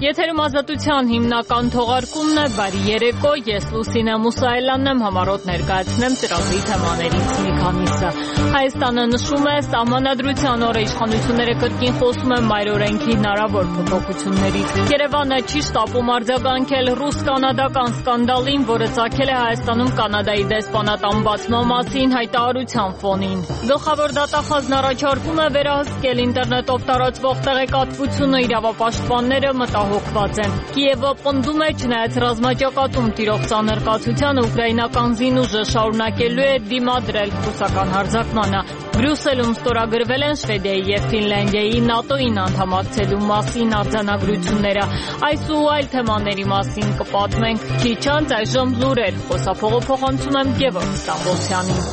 Եթերում ազատության հիմնական թողարկումն է, բարի երեկո, ես Լուսինե Մուսայելյանն եմ, համառոտ ներկայացնեմ ծրագրի թեմաներից մի քանիսը։ Հայաստանը նշում է, Սահմանադրության օրը իշխանությունները կրկին խոսում են մայրօրենքի հնարավոր փոփոխություններից։ Երևանը չի շտապում արձագանքել ռուս-կանադական սկանդալին, որը ծագել է Հայաստանում Կանադայի դեսպանատան բացման մասին հայտարարության ֆոնին։ Գլխավոր դատախազն առաջարկում է վերահսկել ինտերնետով տարածվող տեղեկատվությունը, իրավապաշտպանները մտահոգված են։ Կիևը պնդում է, չնայած ռազմաճակատում տիրող ծանր կացությանը, ուկրաինական զինուժը շարունակելու է դիմադրել ռուսական հարձակմանը։ Բրյուսելում ստորագրվել են Շվեդիայի եւ Ֆինլանդիայի ՆԱՏՕ-ին անդամակցելու մասին արձանագրությունները։ Այս ու այլ թեմաների մասին կպատմենք քիչ անց, այժմ լուրեր, խոսափողը փոխանցում եմ Գևորգ Ստամբոլցյանին։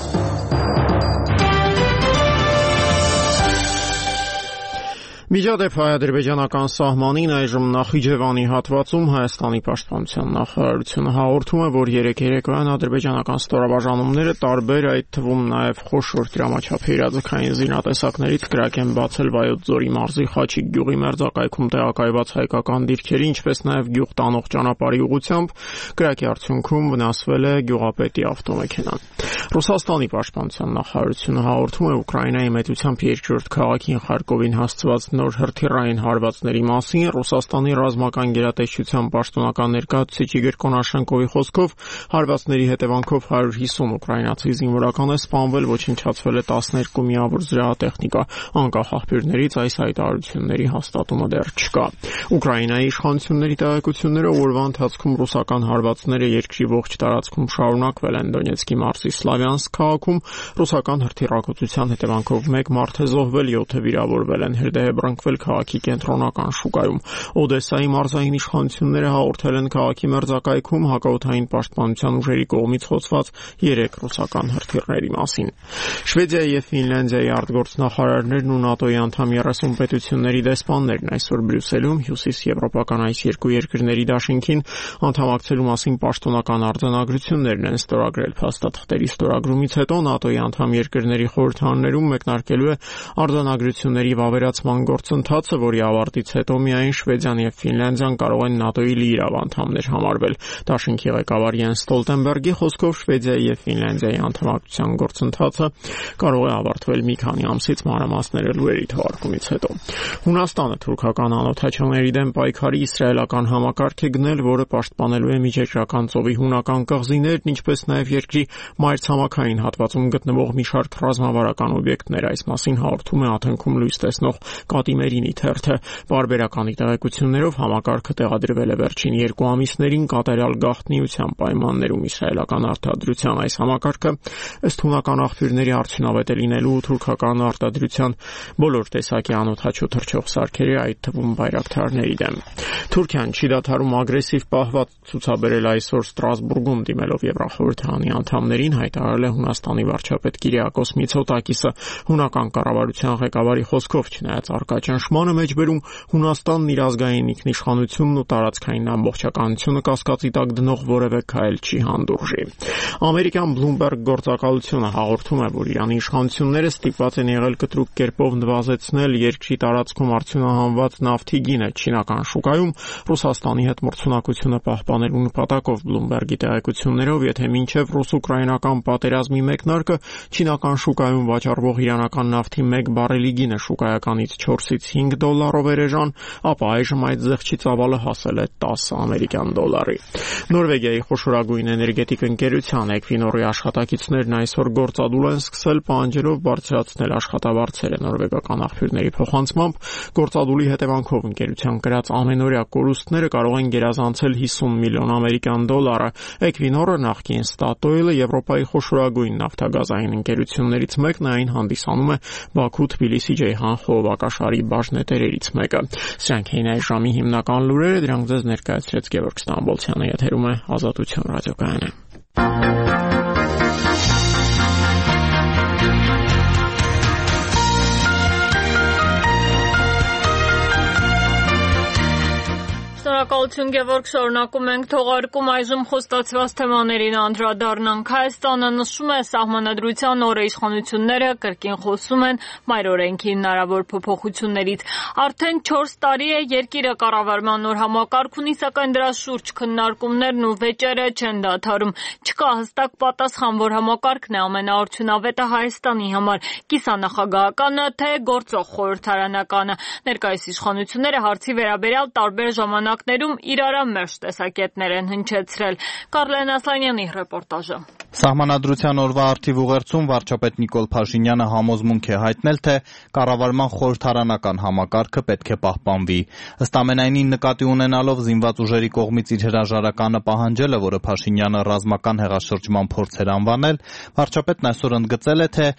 Միջադեպ հայ-ադրբեջանական սահմանին այժմ Նախիջևանի հատվածում Հայաստանի պաշտպանության նախարարությունը հաղորդում է, որ երեկ երեկոյան ադրբեջանական ստորաբաժանումները տարբեր, այդ թվում նաև խոշոր դրամաչափի իրազեկային զինատեսակներից կրակ են բացել Վայոց ձորի մարզի Խաչիկ գյուղի մերձակայքում տեղակայված հայկական դիրքերի, ինչպես նաև գյուղ տանող ճանապարհի ուղղությամբ։ Կրակի արդյունքում վնասվել է գյուղապետի ավտոմեքենան։ Ռուսաստանի պաշտպանության նախարարությունը հաղորդում է Ուկրաինայի մեծությամբ երկրորդ քաղաքին Խարկովին հասցված նոր հրթիռային հարվածների մասին։ Ռուսաստանի ռազմական գերատեսչության պաշտոնական ներկայացուցիչ Իգոր Կոնաշենկովի խոսքով հարվածների հետևանքով 150 ուկրաինացի զինվորական է սպանվել, ոչնչացվել է 12 միավոր զրահատեխնիկա։ Անկախ աղբյուրներից այս հայտարարությունների հաստատումը դեռ չկա։ Ուկրաինայի իշխանությունների տեղեկություններով օրվա ընթացքում ռուսական հարվածները երկրի ողջ տարածքում շարունակվել են։ Դոնեցկի մարզի Սլավյանսկ քաղաքում ռուսական հրթիռակոծության հետևանքով 1 մարդ է զոհվել, 7-ը վիրավորվել են։ Հրդեհեբռնկվել քաղաքի կենտրոնական շուկայում։ Օդեսայի մարզային իշխանությունները հաղորդել են քաղաքի մերձակայքում հակաօդային պաշտպանության ուժերի կողմից խոցված 3 ռուսական հրթիռների մասին։ Շվեդիայի եւ Ֆինլանդիայի արտգործնախարարներն ու ՆԱՏՕ-ի անդամ 30 պետությունների դեսպաններն այսօր Բրյուսելում հյուսիսեվրոպական այս երկու երկրների դաշինքին անդամակցելու մասին պաշտոնական արձանագրություններն են ստորագրել։ Փաստաթղթերի ստորագրումից հետո ՆԱՏՕ-ի անդամ երկրների խորհրդարաններում մեկնարկելու է արձանագրությունների վավերացման գործընթացը, որի ավարտից հետո միայն Շվեդիան եւ Ֆինլանդիան կարող են ՆԱՏՕ-ի լիիրավ անդամներ համարվել։ Դաշինքի ղեկավար Յենս Ստոլտենբերգի խոսքով Շվեդիայի եւ Ֆինլանդիայի անդամակցության գործընթացը կարող է ավարտվել մի քանի ամսից, մանրամասները լուրերի թողարկումից հետո։ Հունաստանը թուրքական անօթաչաների դեմ պայքարի իսրայելական համակարգ է գնել, որը պաշտպանելու է Միջերկրական ծովի հունական կղզիներն, ինչպես նաև երկրի մայրցամաքային հատվածում գտնվող մի շարք ռազմավարական օբյեկտներ։ Այս մասին հաղորդում է Աթենքում լույս տեսնող Կատիմերինի թերթը։ Պարբերականի տեղեկություններով համակարգը տեղադրվել է վերջին 2 ամիսներին կատարյալ գաղտնիության պայմաններում իսրայելական արտադրության։ Այս համակարգը ըստ հունական աղբյուրների արդյունավետ է լինելու թուրքական արտադրության բոլոր տեսակի անօթաչու թռչող սարքերի, այդ թվում բայրակթարների դեմ։ Թուրքիան չի դադարում ագրեսիվ պահված ցուցաբերել այսօր Ստրասբուրգում դիմելով Եվրախորհրդարանի անդամներին, հայտարարել է Հունաստանի վարչապետ Կիրիակոս Միցոտակիսը։ Հունական կառավարության ղեկավարի խոսքով, չնայած առկա ճնշմանը մեջբերում, Հունաստանն իր ազգային ինքնիշխանությունն ու տարածքային ամբողջականությունը կասկածի տակ դնող որևէ քայլ չի հանդուրժի։ Ամերիկյան Bloomberg գործակալությունը հաղորդում է, որ Իրանի իշխանությունները ստիպված են եղել կտրուկ կերպով նվազեցնել երկրի տարածքում արդյունահանված նավթի գինը չինական շուկայում Ռուսաստանի հետ մրցունակությունը պահպանելու նպատակով։ Bloomberg-ի տեղեկություններով, եթե մինչև ռուս-ուկրաինական պատերազմի մեկնարկը չինական շուկայում վաճառվող իրանական նավթի 1 բարելի գինը շուկայականից 4-ից 5 դոլարով էր էժան, ապա այժմ այդ զեղչի ծավալը հասել է 10 ամերիկյան դոլարի։ Նորվեգիայի խոշորագույն էներգետիկ ընկերության Equinor-ի աշխատակիցներն այսօր գործադուլ են սկսել պահանջելով բարձրացնել աշխատավարձերը։ Նորվեգական աղբյուրների փոխանցմամբ գործադուլի հետևանքով ընկերության կրած ամենօրյա կորուստները կարող են գերազանցել 50 միլիոն ամերիկյան դոլարը։ Equinor-ը նախկին Statoil-ը Եվրոպայի խոշորագույն նավթագազային ընկերություններից մեկն է, այն հանդիսանում է Բաքու-Թբիլիսի-Ջեյհան խողովակաշարի բաժնետերերից մեկը։ Սրանք էին այս ժամի հիմնական լուրերը, դրանք ձեզ ներկայացրեց Գևորգ Ստամբոլցյանը, եթերում է Ազատություն ռադիոկայանը։ Շնորհակալություն Գևորգ, շարունակում ենք թողարկում այժմ խոստացված թեմաներին անդրադառնանք։ Հայաստանը նշում է Սահմանադրության օրը իշխանությունները կրկին խոսում են մայր օրենքի հնարավոր փոփոխություններից։ Արդեն 4 տարի է երկիրը կառավարման նոր համակարգ ունի, սակայն դրա շուրջ քննարկումներն ու վեճերը չեն դադարում։ Չկա հստակ պատասխան, որ համակարգն է ամենաարդյունավետը Հայաստանի համար՝ կիսանախագահականը, թե գործող խորհրդարանականը։ Ներկայիս իշխանությունները հարցի վերաբերյալ տարբեր ժամանակներում իրարամերժ տեսակետներ են հնչեցրել։ Կարլեն Ասլանյանի ռեպորտաժը։ Սահմանադրության օրվա առթիվ ուղերձում վարչապետ Նիկոլ Փաշինյանը համոզմունք է հայտնել, թե կառավարման խորհրդարանական համակարգը պետք է պահպանվի։ Ըստ ամենայնի, նկատի ունենալով զինված ուժերի կողմից իր հրաժարականը պահանջելը, որը Փաշինյանը ռազմական հեղաշրջման փորձ էր անվանել, վարչապետն այսօր ընդգծել է, թե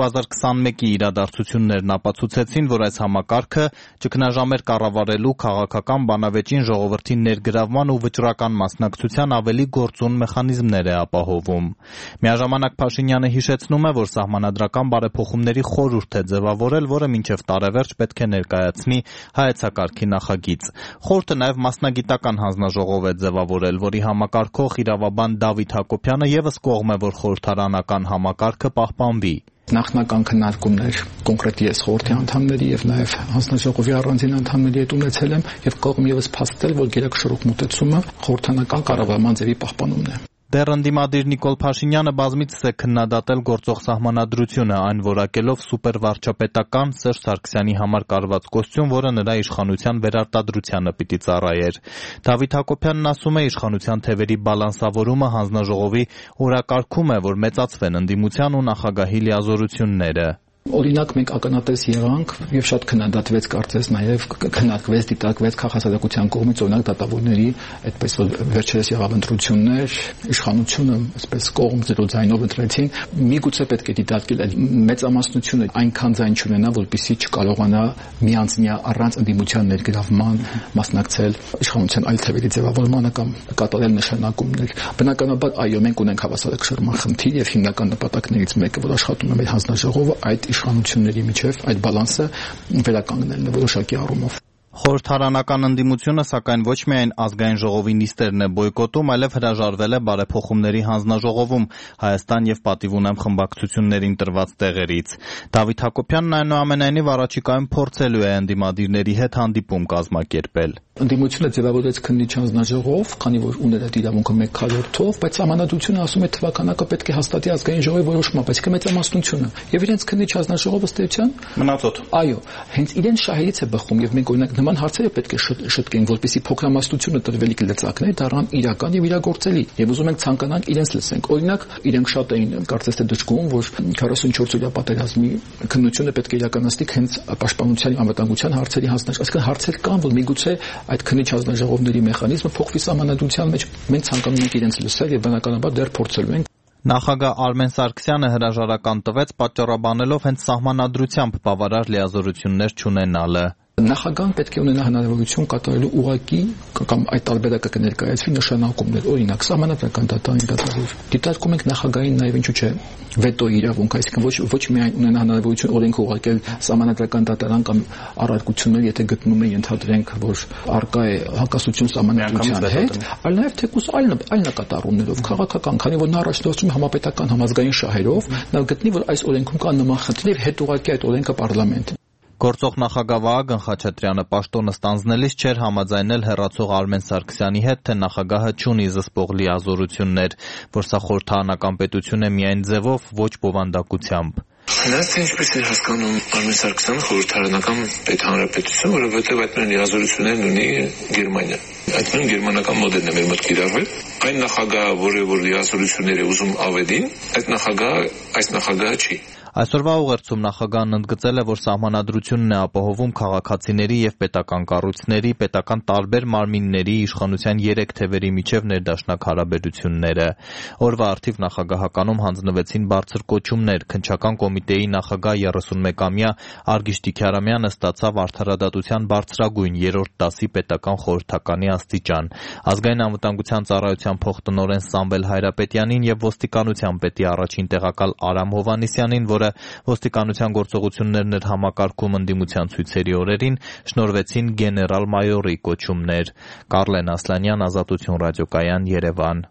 2021-ի իրադարձություններն ապացուցեցին, որ այս համակարգը ճգնաժամեր կառավարելու քաղաքական բանավեճին ժողովրդի ներգրավման ու վճռական մասնակցության ավելի գործուն մեխանիզմներ է ապահովում։ Միաժամանակ Փաշինյանը հիշեցնում է, որ սահմանադրական բարեփոխումների խորհուրդ է ձևավորել, որը մինչև տարեվերջ պետք է ներկայացնի հայեցակարգի նախագիծ։ Խորհուրդը նաև մասնագիտական հանձնաժողով է ձևավորել, որի համակարգող իրավաբան Դավիթ Հակոբյանը ևս կողմ է, որ խորհրդարանական համակարգը պահպանվի։ Նախնական քննարկումներ կոնկրետ ես խորհրդի անդամների եւ նաեւ հանձնաժողովի առանձին անդամների հետ ունեցել եմ եւ կողմ ևս փաստել, որ գերակշռող մոտեցումը խորհրդանական կառավարման ձևի պահպանումն է։ Դեռ ընդդիմադիր Նիկոլ Փաշինյանը բազմիցս է քննադատել գործող սահմանադրությունը, այն որակելով սուպերվարչապետական Սերժ Սարգսյանի համար կարված կոստյում, որը նրա իշխանության վերարտադրությանը պիտի ծառայեր։ Դավիթ Հակոբյանն ասում է, իշխանության թևերի բալանսավորումը հանձնաժողովի օրակարգում է, որ մեծացվեն ընդդիմության ու նախագահի լիազորությունները։ Օրինակ մենք ականատես եղանք եւ շատ քննադատվեց կարծես նաեւ քննարկվեց դիտարկվեց քաղաքացիական կողմից օրինակ դատավորների այդպես որ վերջերս եղավ ընտրություններ իշխանությունը այսպես կողմ ձերո ձայնով ընտրեցին միգուցե պետք է դիտարկել այդ մեծամասնությունը այնքան ձայն չունենա որպեսզի չկարողանա միանձնյա առանց ընդդիմության ներգրավման մասնակցել իշխանության այլ թևերի ձևավորմանը կամ կատարել նշանակումներ բնականաբար այո մենք ունենք հավասարակշռման խնդիր եւ հիմնական նպատակներից մեկը որ աշխատում է մեր հանձնաժողովը այդ իշխանությունների միջև այդ բալանսը վերականգնելն է որոշակի առումով։ Խորհրդարանական ընդդիմությունը սակայն ոչ միայն ազգային ժողովի նիստերն է բոյկոտում, այլև հրաժարվել է բարեփոխումների հանձնաժողովում Հայաստան եւ պատիվ ունեմ խմբակցություններին տրված տեղերից։ Դավիթ Հակոբյանն այնուամենայնիվ առաջիկայում փորձելու է ընդդիմադիրների հետ հանդիպում կազմակերպել։ Ընդդիմությունը ձևավորեց քննիչ հանձնաժողով, քանի որ ուներ այդ իրավունքը 1/4-ով, բայց համանadrությունը ասում է թվականակը պետք է հաստատի ազգային ժողովի որոշմամբ, այսինքն մեծամասնությունը։ Եվ իրենց քննիչ հանձնաժողովը ըստ էության մնացոտ։ Այո, հենց իրենց շահերից է բխում եւ մենք օրինակ նման հարցերը պետք է շտկենք, որպեսզի փոքրամասնությունը տրվելիք լծակներ դառնան իրական եւ իրագործելի։ Եվ ուզում ենք ցանկանանք իրենց լսենք։ Օրինակ, իրենք շատ էին կարծես թե դժգոհում, որ 44-օրյա պատերազմի քննությունը պետք է իրականացնի հենց պաշտպանության անվտանգության հարցերի հանձնաժողով։ Այսինքն հարցեր կան, որ միգուցե այդ քննիչ հանձնաժողովների մեխանիզմը փոխվի սահմանադրության մեջ։ Մենք ցանկանում ենք իրենց լսել եւ բնականաբար դեռ փորձելու ենք։ Նախագահ Արմեն Սարգսյանը հրաժարական տվեց պատճառաբանելով հենց սահմանադրությամբ բավարար լիազորություններ չունենալը։ Նախագահան պետք է ունենա հնարավորություն կատարելու ուղղակի կամ այդ տարբերակը կներկայացվի նշանակումներ, օրինակ սահմանադրական դատարանի դատավոր։ Դիտարկում ենք նախագահին նաև ինչու՞ չէ վետո իրավունք, այսինքն ոչ միայն ունենա հնարավորություն օրենքը ուղղակել սահմանադրական դատարան կամ առարկություններ, եթե գտնում է ենթադրենք, որ արկա է հակասություն սահմանադրության հետ, այլ նաև թեկուզ այլ նկատառումներով քաղաքական, քանի որ նա առաջնորդում է համապետական համազգային շահերով, նա գտնի, որ այս օրենքում կան նման խնդիրներ, հետ ուղղակի այդ օրենքը պարլամենտ։ Գործող նախագահ Վահագն Խաչատրյանը պաշտոնը ստանձնելիս չէր համաձայնել հեռացող Արմեն Սարգսյանի հետ, թե նախագահը չունի զսպող լիազորություններ, որ սա խորհրդարանական պետություն է միայն ձևով, ոչ բովանդակությամբ։ Հենց ինչպես է հասկանում Արմեն Սարգսյանը խորհրդարանական պետ-հանրապետություն, որովհետև այդ նույն լիազորություններն ունի Գերմանիա։ Այդ նույն գերմանական մոդելն է մեր մոտ կիրառվել։ Այն նախագահը, որ լիազորություններ է ուզում ավելին, այս նախագահը չի։ Այսօրվա ուղերձում նախագահն ընդգծել է, որ սահմանադրությունն է ապահովում քաղաքացիների եւ պետական կառույցների, պետական տարբեր մարմինների իշխանության 3 թևերի միջև ներդաշնակ հարաբերությունները։ Օրվա առթիվ նախագահականում հանձնվեցին բարձր կոչումներ։ Քննչական կոմիտեի նախագահ 31-ամյա Արգիշ Տիքարամյանը ստացավ արդարադատության բարձրագույն 3-րդ դասի պետական խորհրդականի աստիճան։ Ազգային անվտանգության ծառայության փոխտնօրեն Սամվել Հայրապետյանին եւ ոստիկանության պետի առաջին տեղակալ Արամ Հովհաննիսյանին, որը Ոստիկանության գործողություններն էր համակարգում ընդդիմության ցույցերի օրերին, շնորհվեցին գեներալ-մայորի կոչումներ։ Կարլեն Ասլանյան, Ազատություն ռադիոկայան, Երևան։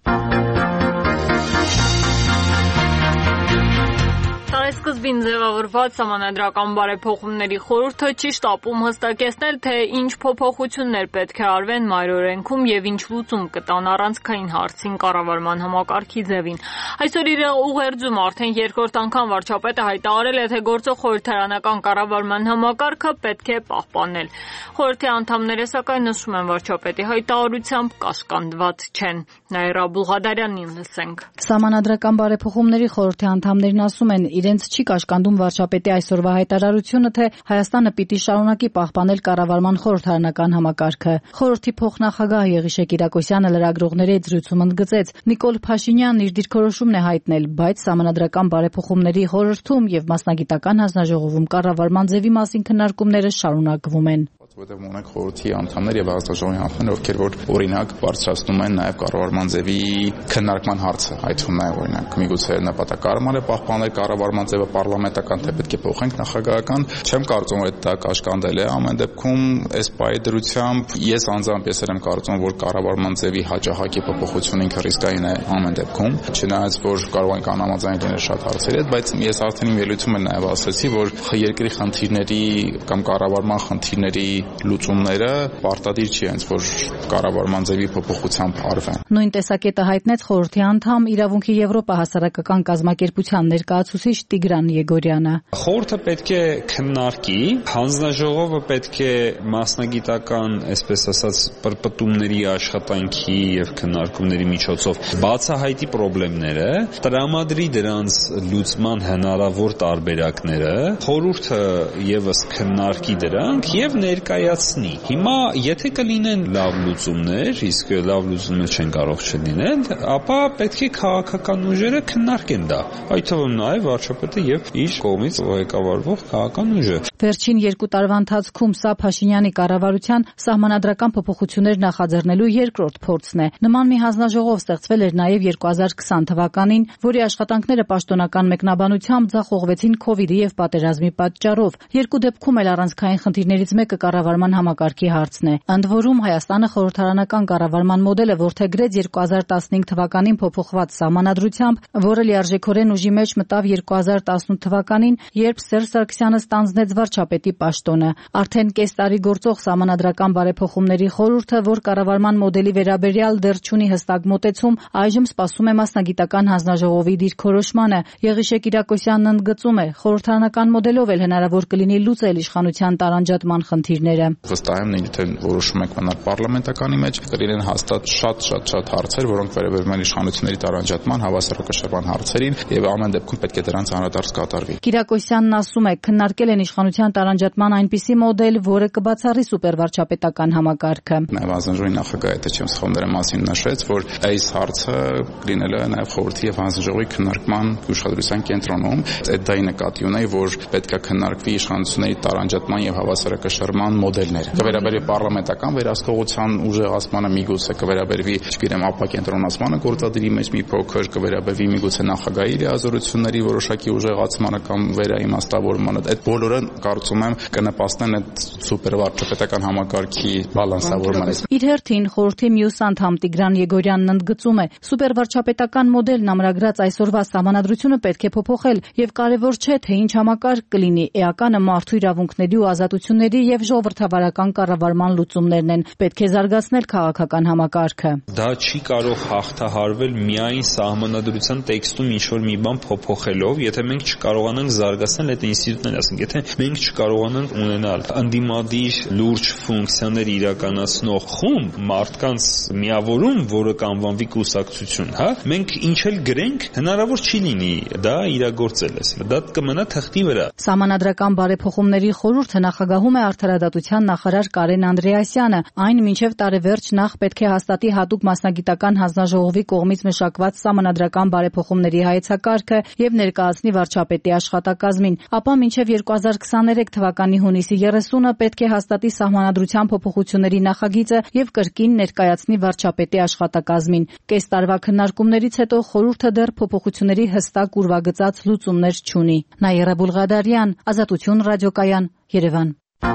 Սկզբին ձևավորված Սահմանադրական բարեփոխումների խորհուրդը չի շտապում հստակեցնել, թե ինչ փոփոխություններ պետք է արվեն մայրօրենքում եւ ինչ լուծում կտան առանցքային հարցին կառավարման համակարգի ձևին։ Այսօր իր ուղերձում արդեն երկրորդ անգամ վարչապետը հայտարարել է, թե գործող խորհրդարանական կառավարման համակարգը պետք է պահպանել։ Խորհրդի անդամները սակայն նշում են վարչապետի հայտարարությամբ կաշկանդված չեն։ Նաիրա Բուլղադարյանին լսենք։ Սահմանադրական բարեփոխումների խորհրդի անդամներն ասում են, իրենց չի կաշկանդում վարչապետի այսօրվա հայտարարությունը, թե Հայաստանը պիտի շարունակի պահպանել կառավարման խորհրդարանական համակարգը։ Խորհրդի փոխնախագահ Եղիշե Կիրակոսյանը լրագրողների հետ զրույցում ընդգծեց, Նիկոլ Փաշինյանն իր դիրքորոշումն է հայտնել, բայց Սահմանադրական բարեփոխումների խորհրդում եւ մասնագիտական հանձնաժողովում կառավարման ձևի մասին քննարկումները շարունակվում են։ Որտեղ ունենք խորհրդի անդամներ եւ հանձնաժողովի անդամներ, ովքեր որ օրինակ բարձրացնում են նաեւ կառավարման ձևի քննարկման հարցը, այդ թվում նաեւ օրինակ միգուցե նպատակարարման է պահպանել կառավարման ձևը պարլամենտական, թե պետք է փոխենք նախագահական, չեմ կարծում որ դա կաշկանդել է, ամեն դեպքում այս պայի դրությամբ ես անձամբ ես եմ կարծում որ կառավարման ձևի հաջողակի փոփոխությունը ինքը ռիսկային է ամեն դեպքում, չնայած որ կարող ենք անհամաձայն լինել շատ հարցերի հետ, բայց ես արդեն իմ ելույթում նաեւ ասացի, որ երկրի խնդիրների կամ կառավարման խնդիրների լուծումները պարտադիր չի հենց որ կառավարման ձևի փոփոխությամբ արվեն։ Նույն տեսակետը հայտնեց խորհրդի անդամ Իրավունքի Եվրոպա հասարակական կազմակերպության ներկայացուցիչ Տիգրան Եգորյանը։ Խորհուրդը պետք է քննարկի, հանձնաժողովը պետք է մասնագիտական, այսպես ասած, պրպտումների աշխատանքի եւ քննարկումների միջոցով բացահայտի խնդիրները, տրամադրի դրանց լուծման հնարավոր տարբերակները, խորհուրդը եւս քննարկի դրանք եւ ներկայացնի։ Հիմա եթե կլինեն լավ լուծումներ, իսկ լավ լուծումներ չեն կարող չլինել, ապա պետք է քաղաքական ուժերը քննարկեն դա։ Այդ թվում նաեւ վարչապետը եւ իր կողմից ղեկավարվող քաղաքական ուժը։ Վերջին 2 տարվա ընթացքում սա Փաշինյանի կառավարության սահմանադրական փոփոխություններ նախաձեռնելու երկրորդ փորձն է։ Նման մի հանձնաժողով ստեղծվել էր նաեւ 2020 թվականին, որի աշխատանքները պաշտոնական մեկնաբանությամբ ձախողվեցին Քովիդի եւ պատերազմի պատճառով։ Երկու դեպքում էլ առանցքային խնդիրներից մեկը կառավարման համակարգի հարցն է։ Ընդ որում Հայաստանը խորհրդարանական կառավարման մոդելը որդեգրեց 2015 թվականին փոփոխված սահմանադրությամբ, որը լիարժեքորեն ուժի մեջ մտավ 2018 թվականին, երբ Սերժ Սարգսյանը ստանձնեց վարչապետի պաշտոնը։ Արդեն կես տարի գործող սահմանադրական բարեփոխումների խորհուրդը, որ կառավարման մոդելի վերաբերյալ դեռ չունի հստակ մոտեցում, այժմ սպասում է մասնագիտական հանձնաժողովի դիրքորոշմանը։ Եղիշե Կիրակոսյանն ընդգծում է, խորհրդարանական մոդելով էլ հնարավոր կլինի լուծել իշխանության տարանջատման խնդիրները։ Վստահ եմ, թե որոշում եք մնալ պարլամենտականի մեջ, կլինեն հաստատ շատ հարցեր, որոնք վերաբերում են իշխանությունների տարանջատման, հավասարակշռման հարցերին եւ ամեն դեպքում պետք է դրանց անդրադարձ կատարվի։ Կիրակոսյանն ասում է, քննարկել են իշխանության տարանջատման այնպիսի մոդել, որը կբացառի սուպերվարչապետական համակարգը։ Նաեւ հանձնաժողովի նախագահը թե չեմ սխալվում դրա մասին նշեց, որ այս հարցը լինել է նաեւ խորհրդի եւ հանձնաժողովի քննարկման ուշադրության կենտրոնում։ Այդ դա նկատի ունեի, որ պետք է քննարկվի իշխանությունների տարանջատման եւ հավասարակշռման մոդելները։ Կվերաբերվի պարլամենտական վերահսկողության ուժեղացմանը, միգուցե կվերաբերվի, չգիտեմ, ապակենտրոնացմանը գործադիրի մեջ մի փոքր, կվերաբերվի միգուցե նախագահի լիազորությունների որոշակի ուժեղացմանը կամ վերաիմաստավորմանը։ Այդ բոլորը կարծում եմ կնպաստեն այդ սուպերվարչապետական համակարգի բալանսավորմանը։ Իր հերթին խորհրդի մյուս անդամ Տիգրան Եգորյանն ընդգծում է, սուպերվարչապետական մոդելն ամրագրած այսօրվա սահմանադրությունը պետք է փոփոխել եւ կարեւոր չէ, թե ինչ համակարգ կլինի, էականը մարդու իրավունքների ու ազատությունների եւ ժողովրդավարական կառավարման լուծումներն են։ Պետք է զարգացնել քաղաքական համակարգը։ Դա չի կարող հաղթահարվել միայն սահմանադրության տեքստում ինչ-որ մի բան փոփոխելով, եթե մենք չկարողանանք զարգացնել այդ ինստիտուտները, ասենք, եթե մենք չկարողանանք ունենալ ընդդիմադիր լուրջ ֆունկցիաներ իրականացնող խումբ, մարդկանց միավորում, որը կանվանվի կուսակցություն, հա, մենք ինչ էլ գրենք, հնարավոր չի լինի դա իրագործել, դա կմնա թղթի վրա։ Սահմանադրական բարեփոխումների խորհուրդը նախագահում է Արդարադատության նախարար Կարեն Անդրեասյանը, այն մինչև տարեվերջ նախ պետք է հաստատի հատուկ մասնագիտական հանձնաժողովի կողմից մշակված սահմանադրական բարեփոխումների հայեցակարգը եւ ներկայացնի վարչապետի աշխատակազմին, ապա մինչև 2023 թվականի հունիսի 30-ը պետք է հաստատի Սահմանադրության փոփոխությունների նախագիծը եւ կրկին ներկայացնի վարչապետի աշխատակազմին։ Կես տարվա քննարկումներից հետո խորհուրդը դեռ փոփոխությունների հստակ ուրվագծած լուծումներ չունի։ Նաիրա Բուլղադարյան, Ազատություն ռադիոկայան, Երևան։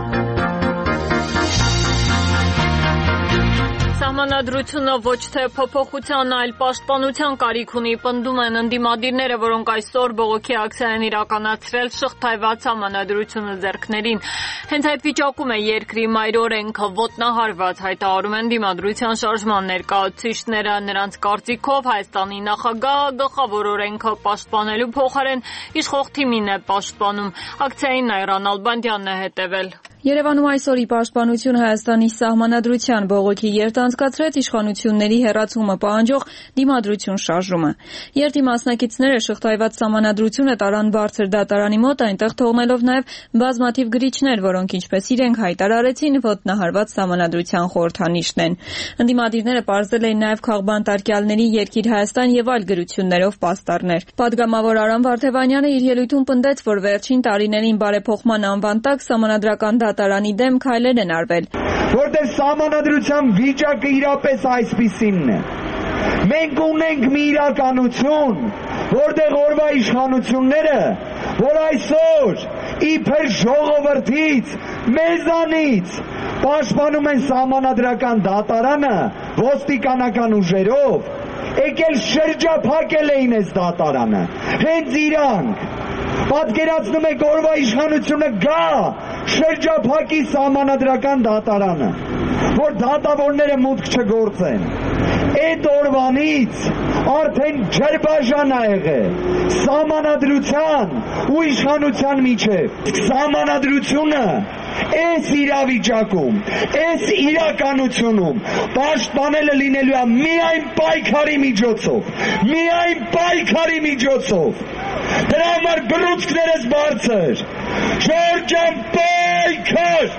Սահմանադրությունը ոչ թե փոփոխության, այլ պաշտպանության կարիք ունի, պնդում են ընդդիմադիրները, որոնք այսօր բողոքի ակցիա են իրականացրել շղթայված սահմանադրությունը ձեռքներին։ Հենց այդ վիճակում է երկրի մայր օրենքը ոտնահարված, հայտարարում են դիմադրության շարժման ներկայացուցիչները։ Նրանց կարծիքով Հայաստանի նախագահը գլխավոր օրենքը պաշտպանելու փոխարեն իշխող թիմին է պաշտպանում։ Ակցիային Նաիրա Նալբանդյանն է հետևել։ Երևանում այսօր ի պաշտպանություն Հայաստանի Սահմանադրության բողոքի երթ անցկացրեց իշխանությունների հեռացումը պահանջող դիմադրություն շարժումը։ Երթի մասնակիցները շղթայված Սահմանադրությունը տարան բարձր դատարանի մոտ, այնտեղ թողնելով նաև բազմաթիվ գրիչներ, որոնք ինչպես իրենք հայտարարեցին, ոտնահարված Սահմանադրության խորհրդանիշն են։ Ընդդիմադիրները պարզել էին նաև քաղբանտարկյալների Երկիր Հայաստան եւ այլ գրություններով պաստառներ։ Պատգամավոր Արամ Վարդևանյանը իր ելույթում պնդեց, որ վերջին տարիներին բարեփոխման անվան տակ Սահմանադրական դատարանի դեմ քայլեր են արվել։ Որտեղ Սահմանադրության վիճակը իրապես այսպիսինն է։ Մենք ունենք մի իրականություն, որտեղ օրվա իշխանությունները, որ այսօր իբր ժողովրդից, մեզանից պաշտպանում են Սահմանադրական դատարանը ոստիկանական ուժերով, եկել շրջափակել էին այս դատարանը։ Հենց իրանք պատկերացնում եք օրվա իշխանությունը գա շրջափակի Սահմանադրական դատարանը, որ դատավորները մուտք չգործեն։ Այդ օրվանից արդեն ջրբաժան ա եղել Սահմանադրության ու իշխանության միջև։ Սահմանադրությունը այս իրավիճակում, այս իրականությունում պաշտպանելը լինելու է միայն պայքարի միջոցով, միայն պայքարի միջոցով։ Դրա համար բռունցքներս բարձր, Ժորժյան պայքար,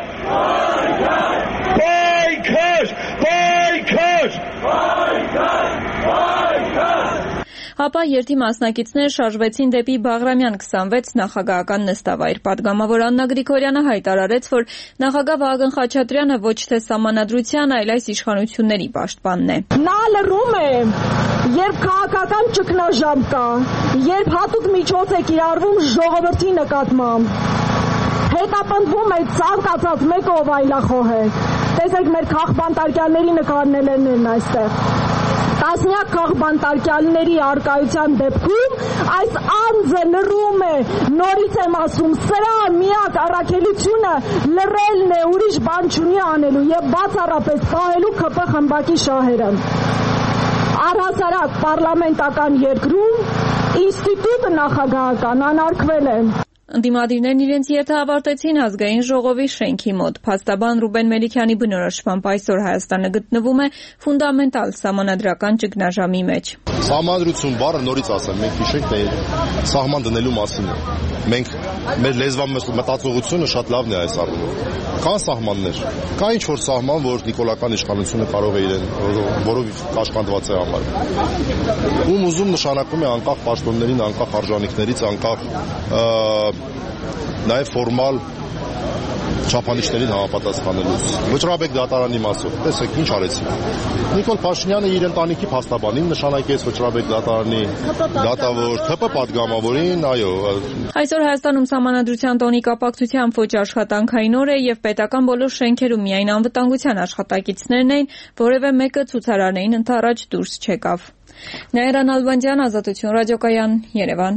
պայքար, պայքար, պայքար, պայքար։ Հապա երթի մասնակիցները շարժվեցին դեպի Բաղրամյան 26 նախագահական նստավայր։ Պատգամավոր Աննա Գրիգորյանը հայտարարեց, որ նախագահ Վահագն Խաչատրյանը ոչ թե Սահմանադրության, այլ այս իշխանությունների պաշտպանն է։ Նա լռում է, երբ քաղաքական ճգնաժամ կա, երբ հատուկ միջոց է կիրառվում ժողովրդի նկատմամբ։ Հետապնդվում է ցանկացած մեկը, ով այլախոհ է։ Տեսեք, մեր քաղբանտարկյալների նկարներն են այստեղ։ Տասնյակ քաղբանտարկյալների արկայության դեպքում այս անձը լռում է, նորից եմ ասում, սրա միակ առաքելությունը լռելն է, ուրիշ բան չունի անելու եւ բացառապես պահելու ԿՊ խմբակի շահերը։ Առհասարակ պարլամենտական երկրում ինստիտուտը նախագահական անարգվել է։ Ընդդիմադիրներն իրենց երթը ավարտեցին Ազգային ժողովի շենքի մոտ։ Փաստաբան Ռուբեն Մելիքյանի բնորոշմամբ այսօր Հայաստանը գտնվում է ֆունդամենտալ սահմանադրական ճգնաժամի մեջ։ Սահմանադրություն բառը նորից ասեմ, մենք հիշենք, թե սահման դնելու մասին է։ Մենք մեր մտածողությունը շատ լավն է այս առումով։ Կան սահմաններ, կա ինչ-որ սահման, որ նիկոլական իշխանությունը կարող է իրեն, որով կաշկանդված է համարում։ Ում ուզում նշանակում է անկախ պաշտոններին, անկախ արժանինքներից, անկախ նաև ֆորմալ չափանիշներին համապատասխանելուց։ Վճռաբեկ դատարանի մասով, տեսեք ինչ արեցին։ Նիկոլ Փաշինյանը իր ընտանիքի փաստաբանին նշանակեց Վճռաբեկ դատարանի դատավոր, ՀՊ պատգամավորին, այո։ Այսօր Հայաստանում Սահմանադրության տոնի կապակցությամբ ոչ աշխատանքային օր է եւ պետական բոլոր շենքերում միայն անվտանգության աշխատակիցներն էին, որևէ մեկը ցուցարարներին ընդառաջ դուրս չեկավ։ Նաիրա Նալբանդյան, Ազատություն ռադիոկայան, Երևան։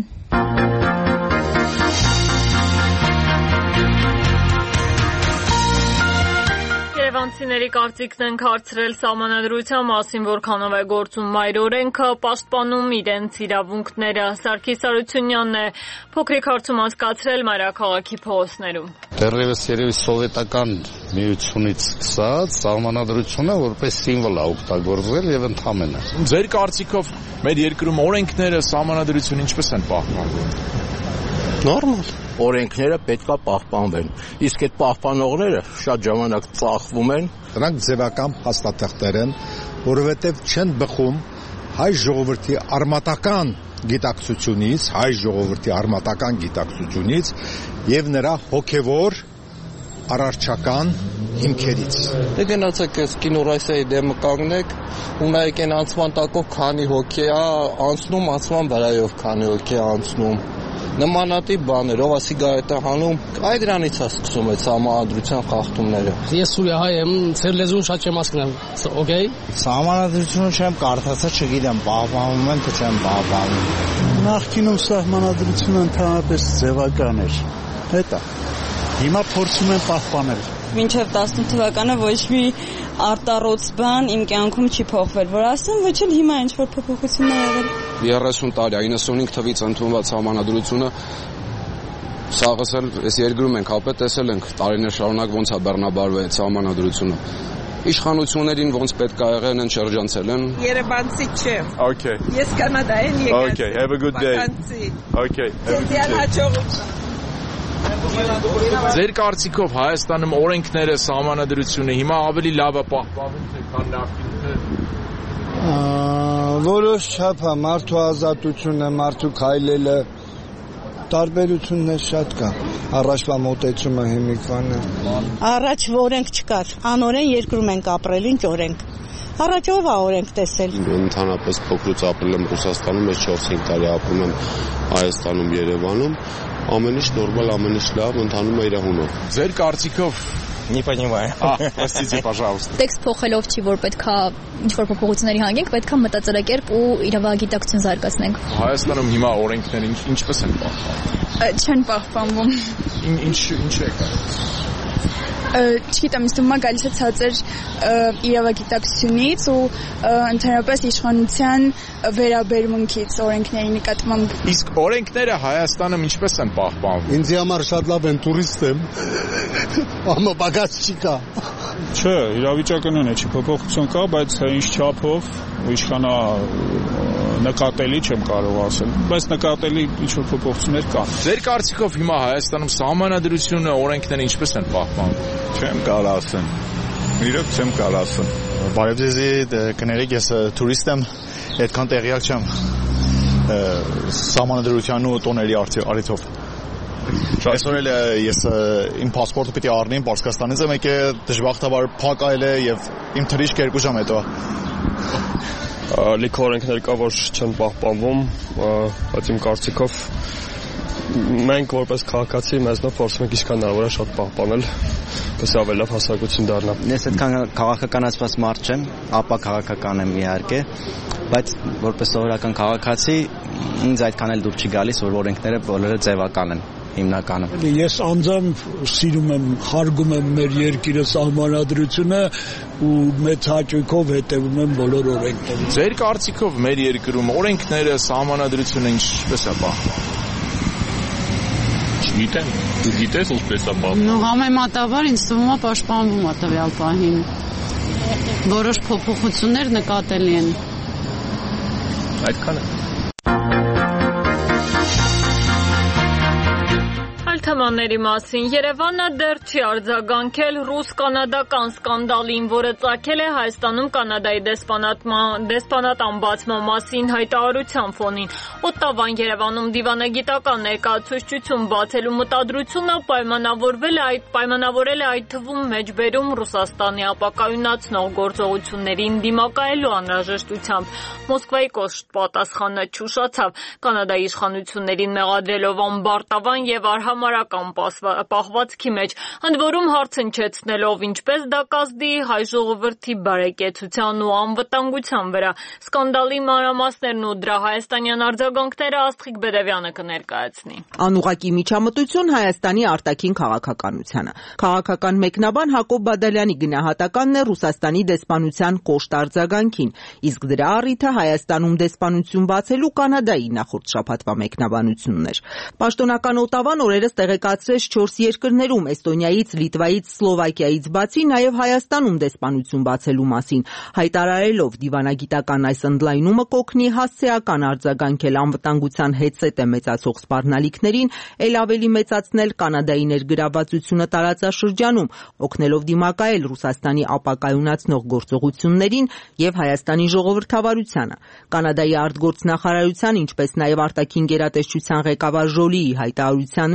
Երևանցիների կարծիքն ենք հարցրել Սահմանադրության մասին, որքանով է գործում մայր օրենքը, պաշտպանում իրենց իրավունքները։ Սարգիս Արությունյանն է փոքրիկ հարցում անցկացրել մայրաքաղաքի փողոցներում։ Դեռևս երևի սովետական միությունից սկսած Սահմանադրությունը որպես սիմվոլ է օգտագործվել եւ ընդհանրապես։ Ձեր կարծիքով մեր երկրում օրենքները Սահմանադրությունը ինչպես են պահպանվում։ Նորմալ։ Օրենքները պետքա պահպանվեն։ Իսկ այդ պահպանողները շատ ժամանակ ծախվում են։ Դրանք ձևական փաստաթղթեր են, որովհետև չեն բխում հայ ժողովրդի արմատական գիտակցությունից, հայ ժողովրդի արմատական գիտակցությունից եւ նրա հոգեվոր արարչական հիմքերից։ Դե գնացեք այս կինոռայսայի դեմը կանգնեք, ունայեք այն անցման տակով քանի հոգի է անցնում, անցման վրայով քանի հոգի է անցնում։ Նմանատիպ բաներով սիգարետը հանում, այդ դրանից է սկսում այդ սահմանադրության խախտումները։ Ես սուրիահայ եմ, ծեր լեզուն շատ չեմ հասկանում, օքեյ։ Սահմանադրությունը չեմ կարդացել, չգիտեմ, պահպանվում են, թե չեմ պահպանվում։ Նախկինում սահմանադրությունը ընդհանրապես ձևական էր։ Հետո հիմա փորձում են պահպանել։ Մինչև 18 թվականը ոչ մի արտառոց բան իմ կյանքում չի փոխվել, որ ասեմ, ոչ էլ հիմա ինչ-որ փոփոխություններ եղել։ 30 տարի, 95 թվից ընդունված սահմանադրությունը սաղս էլ այս երկրում ենք ապա տեսել ենք տարիներ շարունակ ոնց է բեռնաբարվել այդ սահմանադրությունը։ Իշխանություններին ոնց պետք է եղեն են շրջանցել են։ Երևանցի չեմ։ Okay. Ես կանադայեն եկած։ Okay, have a good day. Okay. Ձեր կարծիքով Հայաստանում օրենքները, սահմանադրությունը հիմա ավելի լավ է պահպանվում, թե քան նախկինում։ Որոշ չափ է մարդու ազատությունը, մարդու քայլելը տարբերություններ շատ կա։ Առաջվա մոտեցումը հիմիկանը։ Առաջ օրենք չկար, անօրեն երկրում ենք ապրել, ինչ օրենք։ Առաջ ով է օրենք տեսել։ Ընդհանրապես փոքրուց ապրել եմ Ռուսաստանում, ես 4-5 տարի ապրում եմ Հայաստանում, Երևանում։ Ամեն ինչ նորմալ, ամեն ինչ լավ, ընթանում է իր հունով։ Ձեր կարծիքով Не понимаю. Простите, пожалуйста. Տեքստ փոխելով չի, որ պետքա ինչ-որ փոփոխությունների հանգենք, պետքա մտածելակերպ ու իրավագիտակցություն զարգացնենք։ Հայաստանում հիմա օրենքները ինչպես են պահպանվում։ Չեն պահպանվում։ Ինչ է կա։ Չգիտեմ, ինձ թվում է գալիս է ցածր իրավագիտակցությունից ու ընդհանրապես իշխանության վերաբերմունքից օրենքների նկատմամբ։ Իսկ օրենքները Հայաստանում ինչպես են պահպանվում։ Ինձ համար շատ լավ են, տուրիստ եմ։ Ամա բագած չի կա։ Չէ, իրավիճակը նույնն է, չի փոփոխություն կա, բայց ինչ չափով ու ինչքան նկատելի չեմ կարող ասել, բայց նկատելի ինչ-որ փոփոխություններ կան։ Ձեր կարծիքով հիմա Հայաստանում սահմանադրությունը, օրենքները ինչպես են պահպանվում։ Չեմ կարող ասեմ։ Իրոք չեմ կարող ասեմ։ Բարև ձեզ, կներեք, ես տուրիստ եմ, այդքան տեղյակ չեմ սահմանադրության ու տոների առիթով։ Այսօր էլ ես իմ паспорտը պիտի առնեմ, Պարսկաստանից եմ եկել, դժբախտաբար փակ այլ է եւ իմ թրիչքը 2 ժամ հետո։ Լիք օրենքներ կա, որ չեն պահպանվում, բայց իմ կարծիքով մենք որպես քաղաքացի մեզնով փորձում ենք ինչքան հնարավոր է շատ պահպանել, ոսի ավելի լավ հասարակություն դառնա։ Ես այդքան քաղաքականացված մարդ չեմ, ապա քաղաքական եմ իհարկե, բայց որպես սովորական քաղաքացի ինձ այդքան էլ դուր չի գալիս, որ օրենքները բոլորը ձևական են հիմնականում։ Ես անձամբ սիրում եմ, հարգում եմ մեր երկիրը, սահմանադրությունը ու մեծ հաճույքով հետևում եմ բոլոր օրենքներին։ Ձեր կարծիքով մեր երկրում օրենքները, սահմանադրությունը ինչպես է պահպանվում։ Չգիտեմ, դու գիտես ինչպես է պահպանվում։ Համեմատաբար ինձ թվում է պաշտպանվում է տվյալ պահին։ Որոշ փոփոխություններ նկատելի են։ Այդքանը։ Թեմաների մասին Երևանը դեռ չի արձագանքել ռուս-կանադական սկանդալին, որը ծագել է Հայաստանում Կանադայի դեսպանատան բացման մասին հայտարարության ֆոնին։ Օտտավան Երևանում դիվանագիտական ներկայացուցչություն բացելու մտադրությունը պայմանավորել է այդ թվում մեջբերում Ռուսաստանի ապակայունացնող գործողություններին դիմակայելու անհրաժեշտությամբ։ Մոսկվայի կոշտ պատասխանը չուշացավ։ Կանադայի իշխանություններին մեղադրելով ամբարտավան եւ արհամարհական պահվածքի մեջ, ընդ որում հարցնչեցնելով ինչպես դա կազդի հայ ժողովրդի բարեկեցության ու անվտանգության վրա։ Սկանդալի մանրամասներն ու դրա հայաստանյան արձագանքները Աստղիկ Բեդևյանը կներկայացնի։ Անուղղակի միջամտություն Հայաստանի արտաքին քաղաքականությանը։ Քաղաքական մեկնաբան Հակոբ Բադալյանի գնահատականն է Ռուսաստանի դեսպանության կոշտ արձագանքին, իսկ դրա առիթը Հայաստանում դեսպանություն բացելու Կանադայի նախորդ շաբաթվա մեկնաբանությունն էր։ Պաշտոնական Օտավան օրերս տեղեկացրեց 4 երկրներում Էստոնիայից, Լիտվայից, Սլովակիայից բացի նաև Հայաստանում դեսպանություն բացելու մասին, հայտարարելով դիվանագիտական այս ընդլայնումը կօգնի հասցեական արձագանքել անվտանգության հետսետ է մեծացող սպառնալիքներին, ել ավելի մեծացնել Կանադայի ներգրավվածությունը տարածաշրջանում, օգնելով դիմակայել Ռուսաստանի ապակայունացնող գործողություններին եւ Հայաստանի ժողովրդավարությանը։ Կանադայի արտգործնախարարության, ինչպես նաև արտաքին գերատեսչության ղեկավար Ժոլիի հայտարարության մեջ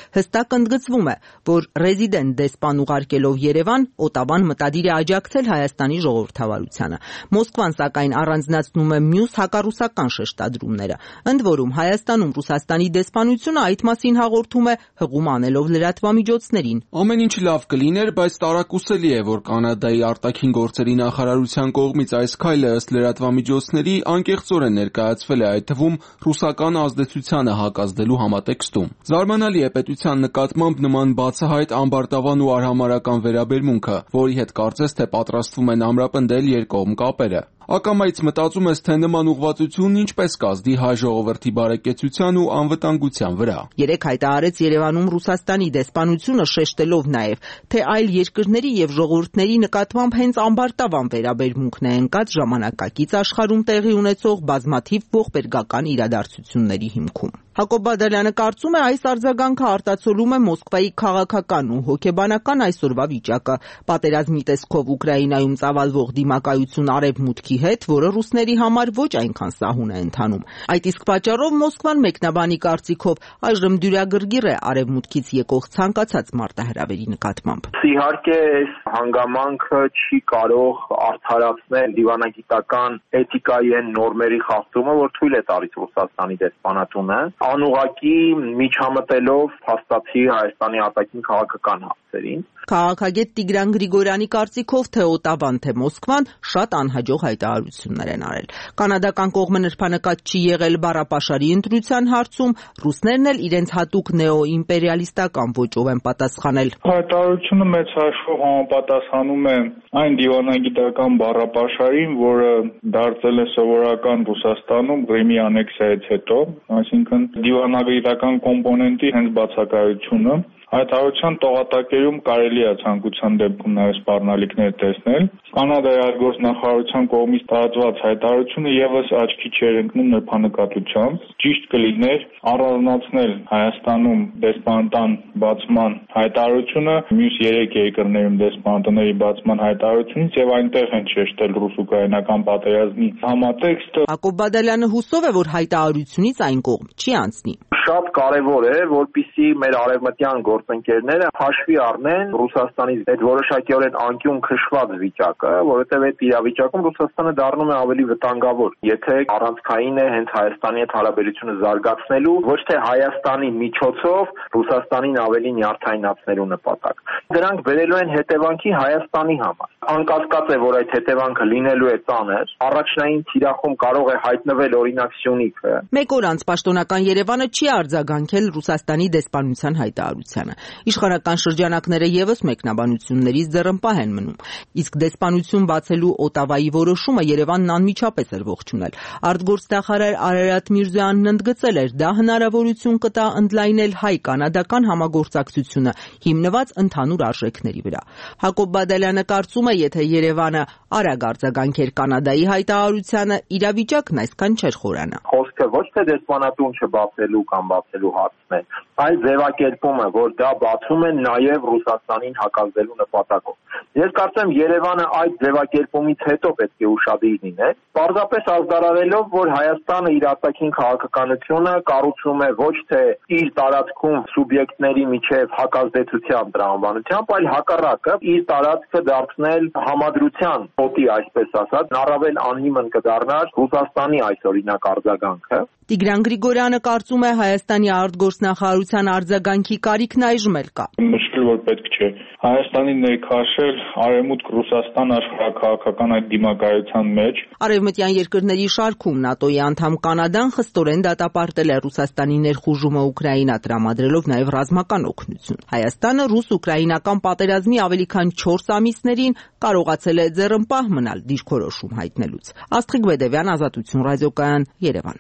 հստակ ընդգծվում է, որ ռեզիդենտ դեսպան ուղարկելով Երևան, Օտավան մտադիր է աջակցել Հայաստանի ժողովրդավարությանը։ Մոսկվան սակայն առանձնացնում է մյուս հակառուսական շեշտադրումները։ Ընդ որում Հայաստանում Ռուսաստանի դեսպանությունը այդ մասին հաղորդում է հղում անելով լրատվամիջոցներին։ Ամեն ինչ լավ կլիներ, բայց տարակուսելի է, որ Կանադայի արտաքին գործերի նախարարության կողմից այս քայլը ըստ լրատվամիջոցների անկեղծորեն ներկայացվել է, այդ թվում ռուսական ազդեցությանը հակազդելու համատեքստում։ Զարմանալի է պետության նկատմամբ նման բացահայտ ամբարտավան ու արհամարհական վերաբերմունքը, որի հետ կարծես թե պատրաստվում են ամրապնդել երկկողմ կապերը։ Ակամայից մտածում ես, թե նման ուղղվածությունն ինչպես կազդի հայ ժողովրդի բարեկեցության ու անվտանգության վրա։ Երեկ հայտարարեց Երևանում Ռուսաստանի դեսպանությունը, շեշտելով նաև, թե այլ երկրների եւ ժողովուրդների նկատմամբ հենց ամբարտավան վերաբերմունքն է ընկած ժամանակակից աշխարհում տեղի ունեցող բազմաթիվ ողբերգական իրադարձությունների հիմքում։ Հակոբ Բադալյանը կարծում է, այս արձագանքը արտացոլում է Մոսկվայի քաղաքական ու հոգեբանական այսօրվա վիճակը, պատերազմի տեսքով Ուկրաինայում ծավալվող դիմակայություն արևմուտքի հետ, որը ռուսների համար ոչ այնքան սահուն է ընթանում։ Այդ իսկ պատճառով Մոսկվան մեկնաբանի կարծիքով այժմ դյուրագրգիռ է արևմուտքից եկող ցանկացած մարտահրավերի նկատմամբ։ Իհարկե, այս հանգամանքը չի կարող արդարացնել դիվանագիտական էթիկայի այն նորմերի խախտումը, որ թույլ է տալիս Ռուսաստանի դեսպանատունը, անուղղակի միջամտելով փաստացի Հայաստանի արտաքին քաղաքական հարցերին։ Քաղաքագետ Տիգրան Գրիգորյանի կարծիքով թե Օտավան, թե Մոսկվան շատ անհաջող հայտարարություններ են արել։ Կանադական կողմը նրբանկատ չի եղել բառապաշարի ընտրության հարցում, ռուսներն էլ իրենց հատուկ նեոիմպերիալիստական ոճով են պատասխանել։ Հայտարարությունը մեծ հաշվով համապատասխանում է այն դիվանագիտական բառապաշարին, որը դարձել է սովորական Ռուսաստանում Ղրիմի անեքսիայից հետո, այսինքն դիվանագիտական կոմպոնենտի հենց բացակայությունը։ Հայտարարության տողատակերում կարելի է ցանկության դեպքում նաև սպառնալիքներ տեսնել։ Կանադայի արտգործնախարարության կողմից տարածված հայտարարությունը եւս աչքի չէր ընկնում նրբանկատությամբ։ Ճիշտ կլիներ առանձնացնել Հայաստանում դեսպանատան բացման հայտարարությունը մյուս 3 երկրներում դեսպանատների բացման հայտարարությունից եւ այնտեղ են շեշտել ռուս-ուկրաինական պատերազմի համատեքստը։ Հակոբ Բադալյանը հուսով է, որ հայտարարությունից այն կողմ չի անցնի։ Շատ կարևոր է, որպեսզի մեր արևմտյան գործընկերները հաշվի առնեն Ռուսաստանի այդ որոշակիորեն անկյուն քշված վիճակը, որովհետև այդ իրավիճակում Ռուսաստանը դառնում է ավելի վտանգավոր, եթե առանցքային է հենց Հայաստանի հետ հարաբերությունը զարգացնելու, ոչ թե Հայաստանի միջոցով Ռուսաստանին ավելի նյարդայնացնելու նպատակ։ Դրանք բերելու են հետևանքի Հայաստանի համար։ Անկասկած է, որ այդ հետևանքը լինելու է ծանր, առաջնային թիրախում կարող է հայտնվել օրինակ Սյունիքը։ Մեկ օր անց պաշտոնական Երևանը չի արձագանքել Ռուսաստանի դեսպանության հայտարարությանը։ Իշխանական շրջանակները եւս մեկնաբանություններից ձեռնպահ են մնում։ Իսկ դեսպանություն բացելու Օտավայի որոշումը Երևանն անմիջապես էր ողջունել։ Արտգործնախարար Արարատ Միրզոյանն ընդգծել էր, դա հնարավորություն կտա ընդլայնել հայ-կանադական համագործակցությունը հիմնված ընդհանուր արժեքների վրա։ Հակոբ Բադալյանը կարծում է, եթե Երևանը արագ արձագանքեր Կանադայի հայտարարությանը, իրավիճակն այսքան չէր խորանա։ Խոսքը ոչ թե դեսպանատուն չբացելու կամ բացելու հարցն է, այլ ձևակերպումը, որ դա բացում են նաև Ռուսաստանին հակազդելու նպատակով։ Ես կարծեմ Երևանը այդ ձևակերպումից հետո պետք է ուշադիր լիներ, պարզապես ազդարարելով, որ Հայաստանը իր արտաքին քաղաքականությունը կառուցում է ոչ թե իր տարածքում սուբյեկտների միջև հակազդեցության տրամաբանությամբ, այլ հակառակը իր տարածքը դարձնել համադրության օտի, այսպես ասած, առավել անհիմն կդառնար Ռուսաստանի այս օրինակ արձագանքը։ Տիգրան Գրիգորյանը կարծում է Հայաստանի արտգործնախարարության արձագանքի կարիքն այժմ էլ կա։ Նշել, որ պետք չէ Հայաստանի ներքաշել Արևմուտք Ռուսաստան աշխարհաքաղաքական այդ դիմակայության մեջ։ Արևմտյան երկրների շարքում ՆԱՏՕ-ի անդամ Կանադան խստորեն դատապարտել է Ռուսաստանի ներխուժումը Ուկրաինա, տրամադրելով նաև ռազմական օգնություն։ Հայաստանը ռուս-ուկրաինական պատերազմի ավելի քան 4 ամիսներին կարողացել է ձեռնպահ մնալ դիրքորոշում հայտնելուց։ Աստղիկ Բեդևյան, Ազատություն ռադիոկայան, Երևան։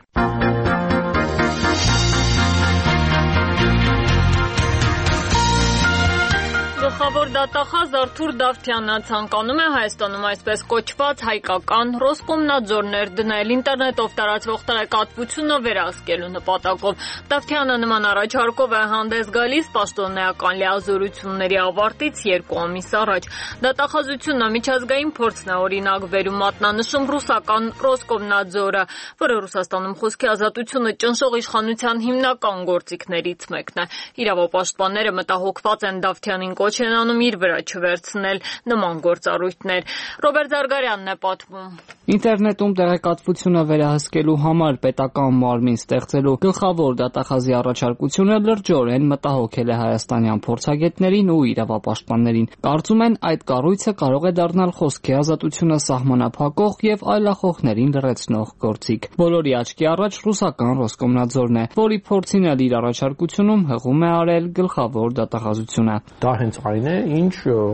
Գլխավոր դատախազ Արթուր Դավթյանը ցանկանում է Հայաստանում այսպես կոչված հայկական Ռոսկոմնadzor-ներ դնել ինտերնետով տարածվող տեղեկատվությունը վերահսկելու նպատակով։ Դավթյանը նման առաջարկով է հանդես գալիս պաշտոնեական լիազորությունների ավարտից 2 ամիս առաջ։ Դատախազությունը միջազգային փորձն է օրինակ վերում մատնանշում ռուսական Ռոսկոմնadzor-ը, որը Ռուսաստանում խոսքի ազատությունը ճնշող իշխանության հիմնական գործիքներից մեկն է։ Իրավապաշտպանները մտահոգված են Դավթյանին կոչ են անում իր վրա չվերցնել նման գործառույթներ։ Ռոբերտ Զարգարյանն է պատմում։ Ինտերնետում տեղեկատվությունը վերահսկելու համար պետական մարմին ստեղծելու գլխավոր դատախազի առաջարկությունը լրջորեն մտահոգել է հայաստանյան փորձագետներին ու իրավապաշտպաններին։ Կարծում են, այդ կառույցը կարող է դառնալ խոսքի ազատությունը սահմանափակող եւ այլախոհներին լրացնող գործիք։ Բոլորի աչքի առաջ ռուսական Ռոսկոմնadzor-ն է, որի փորձին էլ իր առաջարկությունում հղում է արել գլխավոր դատախազությունը։ Դա հենց այն է, ինչ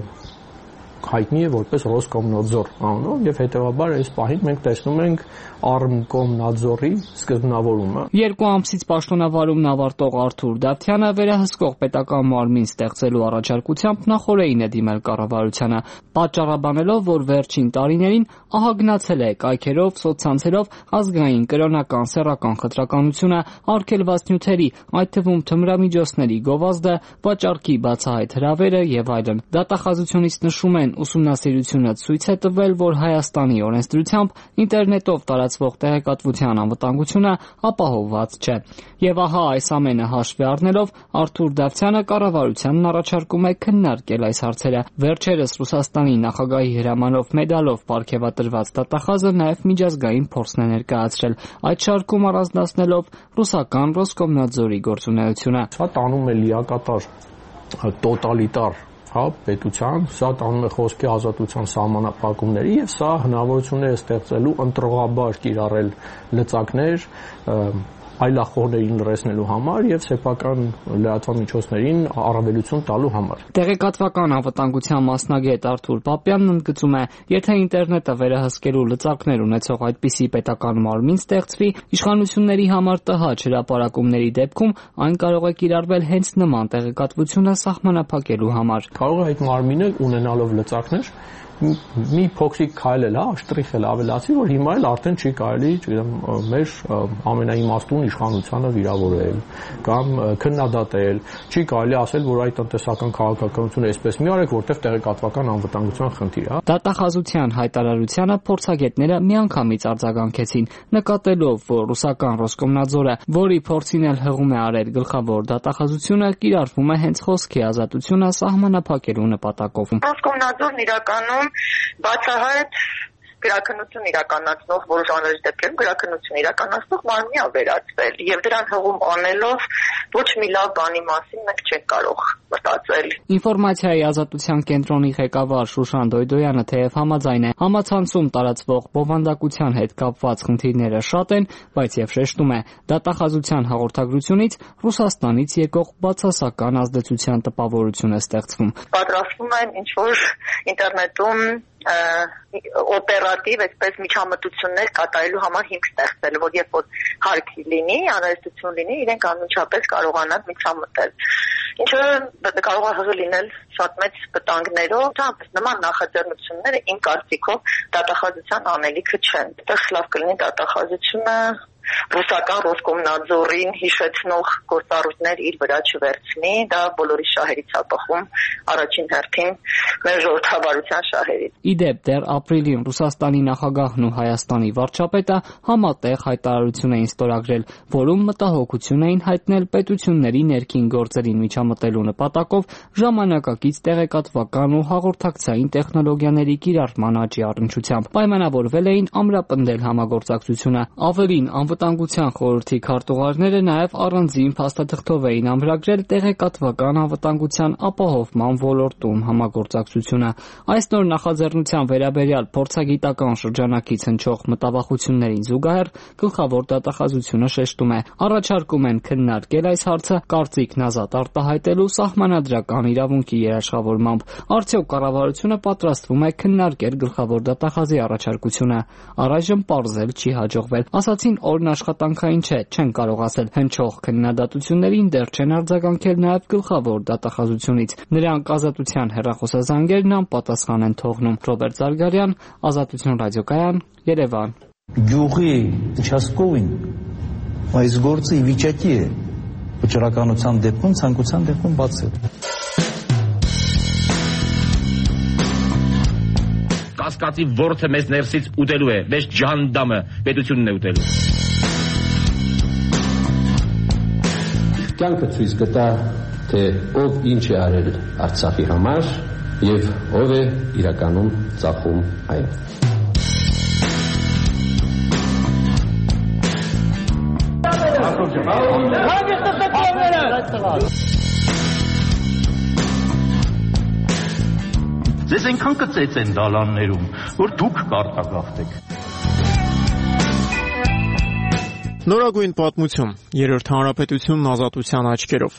հայտնի է որպես Ռոսկոմնadzor անունով եւ հետեւաբար այս պահին մենք տեսնում ենք Armcomnadzor-ի սկզբնավորումը։ 2 ամսից պաշտոնավարումն ավարտող Արթուր Դավթյանը վերահսկող պետական մարմին ստեղծելու առաջարկությամբ նախորդին է դիմել կառավարությանը, պատճառաբանելով, որ վերջին տարիներին ահագնացել է կայքերով, սոցցանցերով ազգային կրոնական սեռական խտրականությունը, արգելված նյութերի, այդ թվում թմրամիջոցների գովազդը, վաճառքի բացահայտ հրավերը եւ այլն։ Դատախազությունից նշում են, ուսումնասիրությունը ցույց է տվել, որ Հայաստանի օրենսդրությամբ ինտերնետով տարածվող տեղեկատվության անվտանգությունը ապահովված չէ։ Եվ ահա այս ամենը հաշվի առնելով Արթուր Դավթյանը կառավարությանն առաջարկում է քննարկել այս հարցերը։ Վերջերս Ռուսաստանի նախագահի հրամանով մեդալով պարգևատրված դատախազը նաև միջազգային փորձն է ներկայացրել, այդ շարքում առանձնացնելով ռուսական Ռոսկոմնadzor-ի գործունեությունը։ Սա տանում է լիակատար տոտալիտար պետության, սա տանում է խոսքի ազատության սահմանափակումների եւ սա հնարավորություն է ստեղծելու ընտրողաբար կիրառել լծակներ այլախոհներին լրացնելու համար եւ սեփական լրատվամիջոցներին առավելություն տալու համար։ Տեղեկատվական անվտանգության մասնագետ Արթուր Պապյանն ընդգծում է, եթե ինտերնետը վերահսկելու լծակներ ունեցող այդպիսի պետական մարմին ստեղծվի, իշխանությունների համար ՏՀ հրապարակումների դեպքում այն կարող է կիրառվել հենց նման տեղեկատվությունը սահմանափակելու համար։ Կարող է այդ մարմինը ունենալով լծակներ մի փոքրիկ քայլ էլ, շտրիխ էլ ավելացի, որ հիմա էլ արդեն չի կարելի, չգիտեմ, մեր ամենաիմաստուն իշխանությանը վիրավորել կամ քննադատել, չի կարելի ասել, որ այդ տնտեսական քաղաքականությունը այսպես մի արեք, որտեղ տեղեկատվական անվտանգության խնդիր է։ Դատախազության հայտարարությանը փորձագետները միանգամից արձագանքեցին, նկատելով, որ ռուսական Ռոսկոմնadzor-ը, որի փորձին էլ հղում է արել գլխավոր դատախազությունը, կիրառվում է հենց խոսքի ազատությունը սահմանափակելու նպատակով։ Ռոսկոմնadzor-ն իրականում բացահայտ գրաքննություն իրականացնող որոշ անհրաժեշտ դեպքերում գրաքննություն իրականացնող մարմնի է վերածվել եւ դրան հղում անելով ոչ մի լավ բանի մասին մենք չենք կարող մտածել։ Ինֆորմացիայի ազատության կենտրոնի ղեկավար Շուշան Դոյդոյանը թեև համաձայն է, համացանցում տարածվող բովանդակության հետ կապված խնդիրները շատ են, բայց եւ շեշտում է, դատախազության հաղորդագրությունից Ռուսաստանից եկող բացասական ազդեցության տպավորություն է ստեղծվում։ Պատրաստվում են ինչ որ ինտերնետում օպերատիվ այսպես միջամտություններ կատարելու համար հիմք ստեղծել, որ երբ որ հարկ լինի, անհրաժեշտություն լինի, իրենք անմիջապես կարողանան միջամտել։ Ինչը կարող է հղի լինել շատ մեծ վտանգներով, նման նախաձեռնությունները իմ կարծիքով դատախազության անելիքը չեն։ Այդտեղ լավ կլինի դատախազությունը ռուսական Ռոսկոմնadzor-ին հիշեցնող գործառույթներ իր վրա չվերցնի, դա բոլորի շահերից է բխում, առաջին հերթին մեր ժողովրդավարության շահերից։ Իդեպ դեռ ապրիլին Ռուսաստանի նախագահն ու Հայաստանի վարչապետը համատեղ հայտարարություն էին ստորագրել, որում մտահոգություն էին հայտնել պետությունների ներքին գործերին միջամտելու նպատակով ժամանակակից տեղեկատվական ու հաղորդակցային տեխնոլոգիաների կիրառման աճի առնչությամբ։ Պայմանավորվել էին ամրապնդել համագործակցությունը։ Ավելին Անվտանգության խորհրդի քարտուղարները նաև առանձին փաստաթղթով էին ամրագրել տեղեկատվական անվտանգության ապահովման ոլորտում համագործակցությունը։ Այս նոր նախաձեռնության վերաբերյալ փորձագիտական շրջանակից հնչող մտավախություններին զուգահեռ գլխավոր դատախազությունը շեշտում է, առաջարկում են քննարկել այս հարցը կարծիքն ազատ արտահայտելու սահմանադրական իրավունքի երաշխավորմամբ։ Արդյոք կառավարությունը պատրաստվում է քննարկել գլխավոր դատախազի առաջարկությունը։ Առայժմ պարզել չի հաջողվել, ասացին որն աշխատանքային չէ, չեն կարող ասել։ Հնչող քննադատություններին դեռ չեն արձագանքել նաև գլխավոր դատախազությունից։ Նրանք ազատության հեռախոսազանգերն անպատասխան են թողնում։ Ռոբերտ Զարգարյան, Ազատություն ռադիոկայան, Երևան։ Գյուղի участковին այս գործը ի վիճակի է վճռականության դեպքում, ցանկության դեպքում բացել։ Կասկածի ворթը մեզ ներսից ուտելու է, մեզ ջանդամը պետությունն է ուտելու։ Կյանքը ցույց կտա, թե ով ինչ է արել Արցախի համար եւ ով է իրականում ծախում այն։ Ձեզ այնքան կծեց են դալաններում, որ դուք կարտագաղթեք։ Նորագույն պատմություն, երրորդ հանրապետությունն ազատության աչքերով։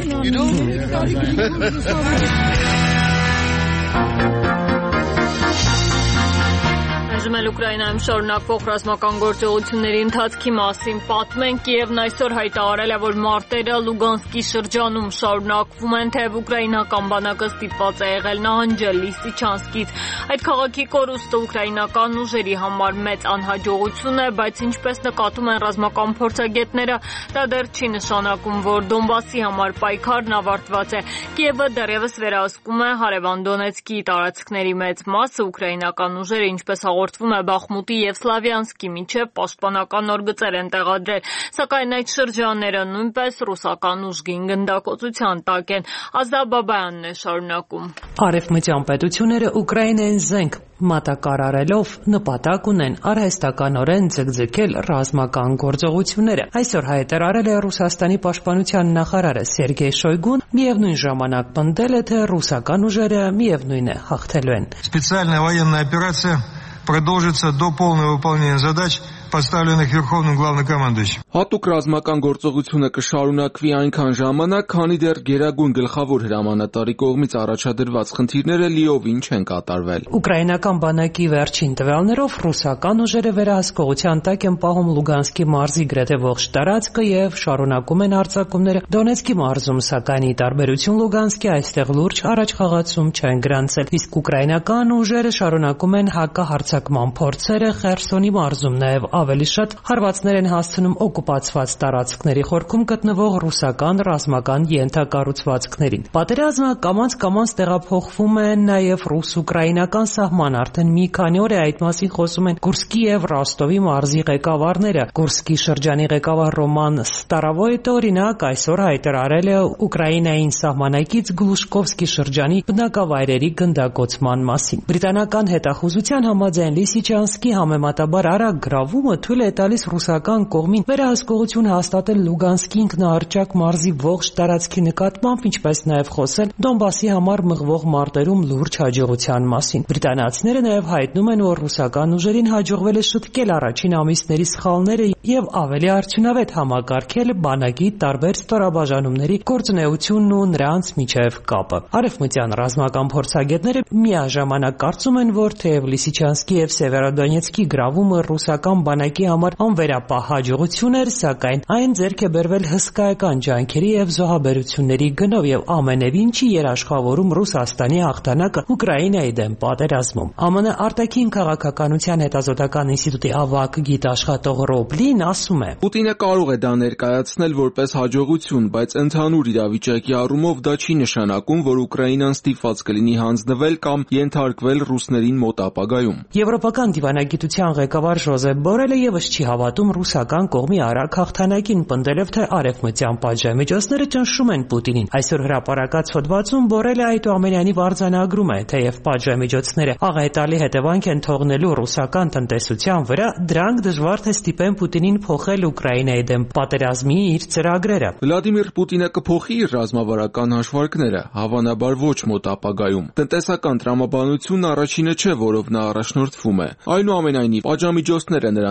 Այժմ Ուկրաինայում շարունակվող ռազմական գործողությունների ընթացքի մասին պատմենք։ Կիևն այսօր հայտարարել է, որ մարտերը Լուգանսկի շրջանում շարունակվում են, թեև ուկրաինական բանակը ստիպված է եղել նահանջել Լիսիչանսկից։ Այդ քաղաքի կորուստը ուկրաինական ուժերի համար մեծ անհաջողություն է, բայց ինչպես նկատում են ռազմական փորձագետները, դա դեռ չի նշանակում, որ Դոնբասի համար պայքարն ավարտված է։ Կիևը դեռևս վերահսկում է հարևան Դոնեցկի տարածքների մեծ մասը, ուկրաինական ուժերը, ինչպես հաղորդվում է, Բախմուտի եւ Սլավյանսկի միջև պաշտպանական օրգծեր են տեղադրել, սակայն այդ շրջանները նույնպես ռուսական ուժգին գնդակոծության տակ են։ Ազատ Բաբայանն է շարունակում։ Արևմտյան պետությունները Ուկրաինային զենք մատակարարելով նպատակ ունեն արհեստականորեն ձգձգել ռազմական գործողությունները։ Այսօր հայտարարել է Ռուսաստանի պաշտպանության նախարարը Սերգեյ Շոյգուն, միևնույն ժամանակ պնդել է, թե ռուսական ուժերը միևնույն է հաղթելու են։ Специальная военная операция продолжится до полного выполнения задач, поставленных Верховным Главнокомандующим. Հատուկ ռազմական գործողությունը կշարունակվի այնքան ժամանակ, քանի դեռ գերագույն գլխավոր հրամանատարի կողմից առաջադրված խնդիրները լիովին չեն կատարվել։ Ուկրաինական բանակի վերջին տվյալներով ռուսական ուժերը վերահսկողության տակ են պահում Լուգանսկի մարզի գրեթե ողջ տարածքը եւ շարունակում են արձակումները Դոնեցկի մարզում, սակայն ի տարբերություն Լուգանսկի այստեղ լուրջ առաջխաղացում չեն գրանցել, իսկ ուկրաինական ուժերը շարունակում են հակահարձակման փորձերը Խերսոնի մարզում, նաեւ ավելի շատ հարվածներ են հասցնում օկուպացված տարածքների խորքում գտնվող ռուսական ռազմական ենթակառուցվածքներին։ Պատերազմը կամաց-կամաց տեղափոխվում է նաև ռուս-ուկրաինական սահման, արդեն մի քանի օր է այդ մասին խոսում են Կուրսկի եւ Ռոստովի մարզի ղեկավարները։ Կուրսկի շրջանի ղեկավար Ռոման Ստարավոյտը օրինակ այսօր հայտարարել է Ուկրաինային սահմանակից Գլուշկովսկի շրջանի բնակավայրերի գնդակոծման մասին։ Բրիտանական հետախուզության համաձայն Լիսիչանսկի համեմատաբար արագ գրավումը թույլ է տալիս ռուսական կողմին վերահսկողություն հաստատել Լուգանսկի ինքնահռչակ մարզի ողջ տարածքի նկատմամբ, ինչպես նաև խոսել Դոնբասի համար մղվող մարտերում լուրջ հաջողության մասին։ Բրիտանացիները նաև հայտնում են, որ ռուսական ուժերին հաջողվել է շտկել առաջին ամիսների սխալները եւ ավելի արդյունավետ համակարգել բանակի տարբեր ստորաբաժանումների գործունեությունն ու նրանց միջև կապը։ Արևմտյան ռազմական փորձագետները միաժամանակ կարծում են, որ թեև Լիսիչանսկի եւ Սևերոդոնեցկի գրավումը ռուսական բանակի համար անվերապահ հաջողություն էր, սակայն այն ձեռք է բերվել հսկայական ջանքերի եւ զոհաբերությունների գնով եւ ամենևին չի երաշխավորում Ռուսաստանի հաղթանակը Ուկրաինայի դեմ պատերազմում։ ԱՄՆ արտաքին քաղաքականության հետազոտական ինստիտուտի ավագ գիտաշխատող Ռոբլին ասում է. Պուտինը կարող է դա ներկայացնել որպես հաջողություն, բայց ընդհանուր իրավիճակի առումով դա չի նշանակում, որ Ուկրաինան ստիպված կլինի հանձնվել կամ ենթարկվել ռուսներին մոտ ապագայում։ Եվրոպական դիվանագիտության ղեկավար Ժոզեփ Բորելը եւս չի հավատում ռուսական կողմի արագ հաղթանակին, պնդելով, թե արևմտյան պատժամիջոցները ճնշում են Պուտինին։ Այսօր հրապարակած հոդվածում Բորելը այդուամենայնիվ արձանագրում է, թեև պատժամիջոցները աղետալի հետևանք են թողնելու ռուսական տնտեսության վրա, դրանք դժվար թե ստիպեն Պուտինին փոխել Ուկրաինայի դեմ պատերազմի իր ծրագրերը։ Վլադիմիր Պուտինը կփոխի իր ռազմավարական հաշվարկները, հավանաբար ոչ մոտ ապագայում։ Տնտեսական տրամաբանությունն առաջինը չէ, որով նա առաջնորդվում է։ Այնուամենայնիվ, պատժամիջոցները նրան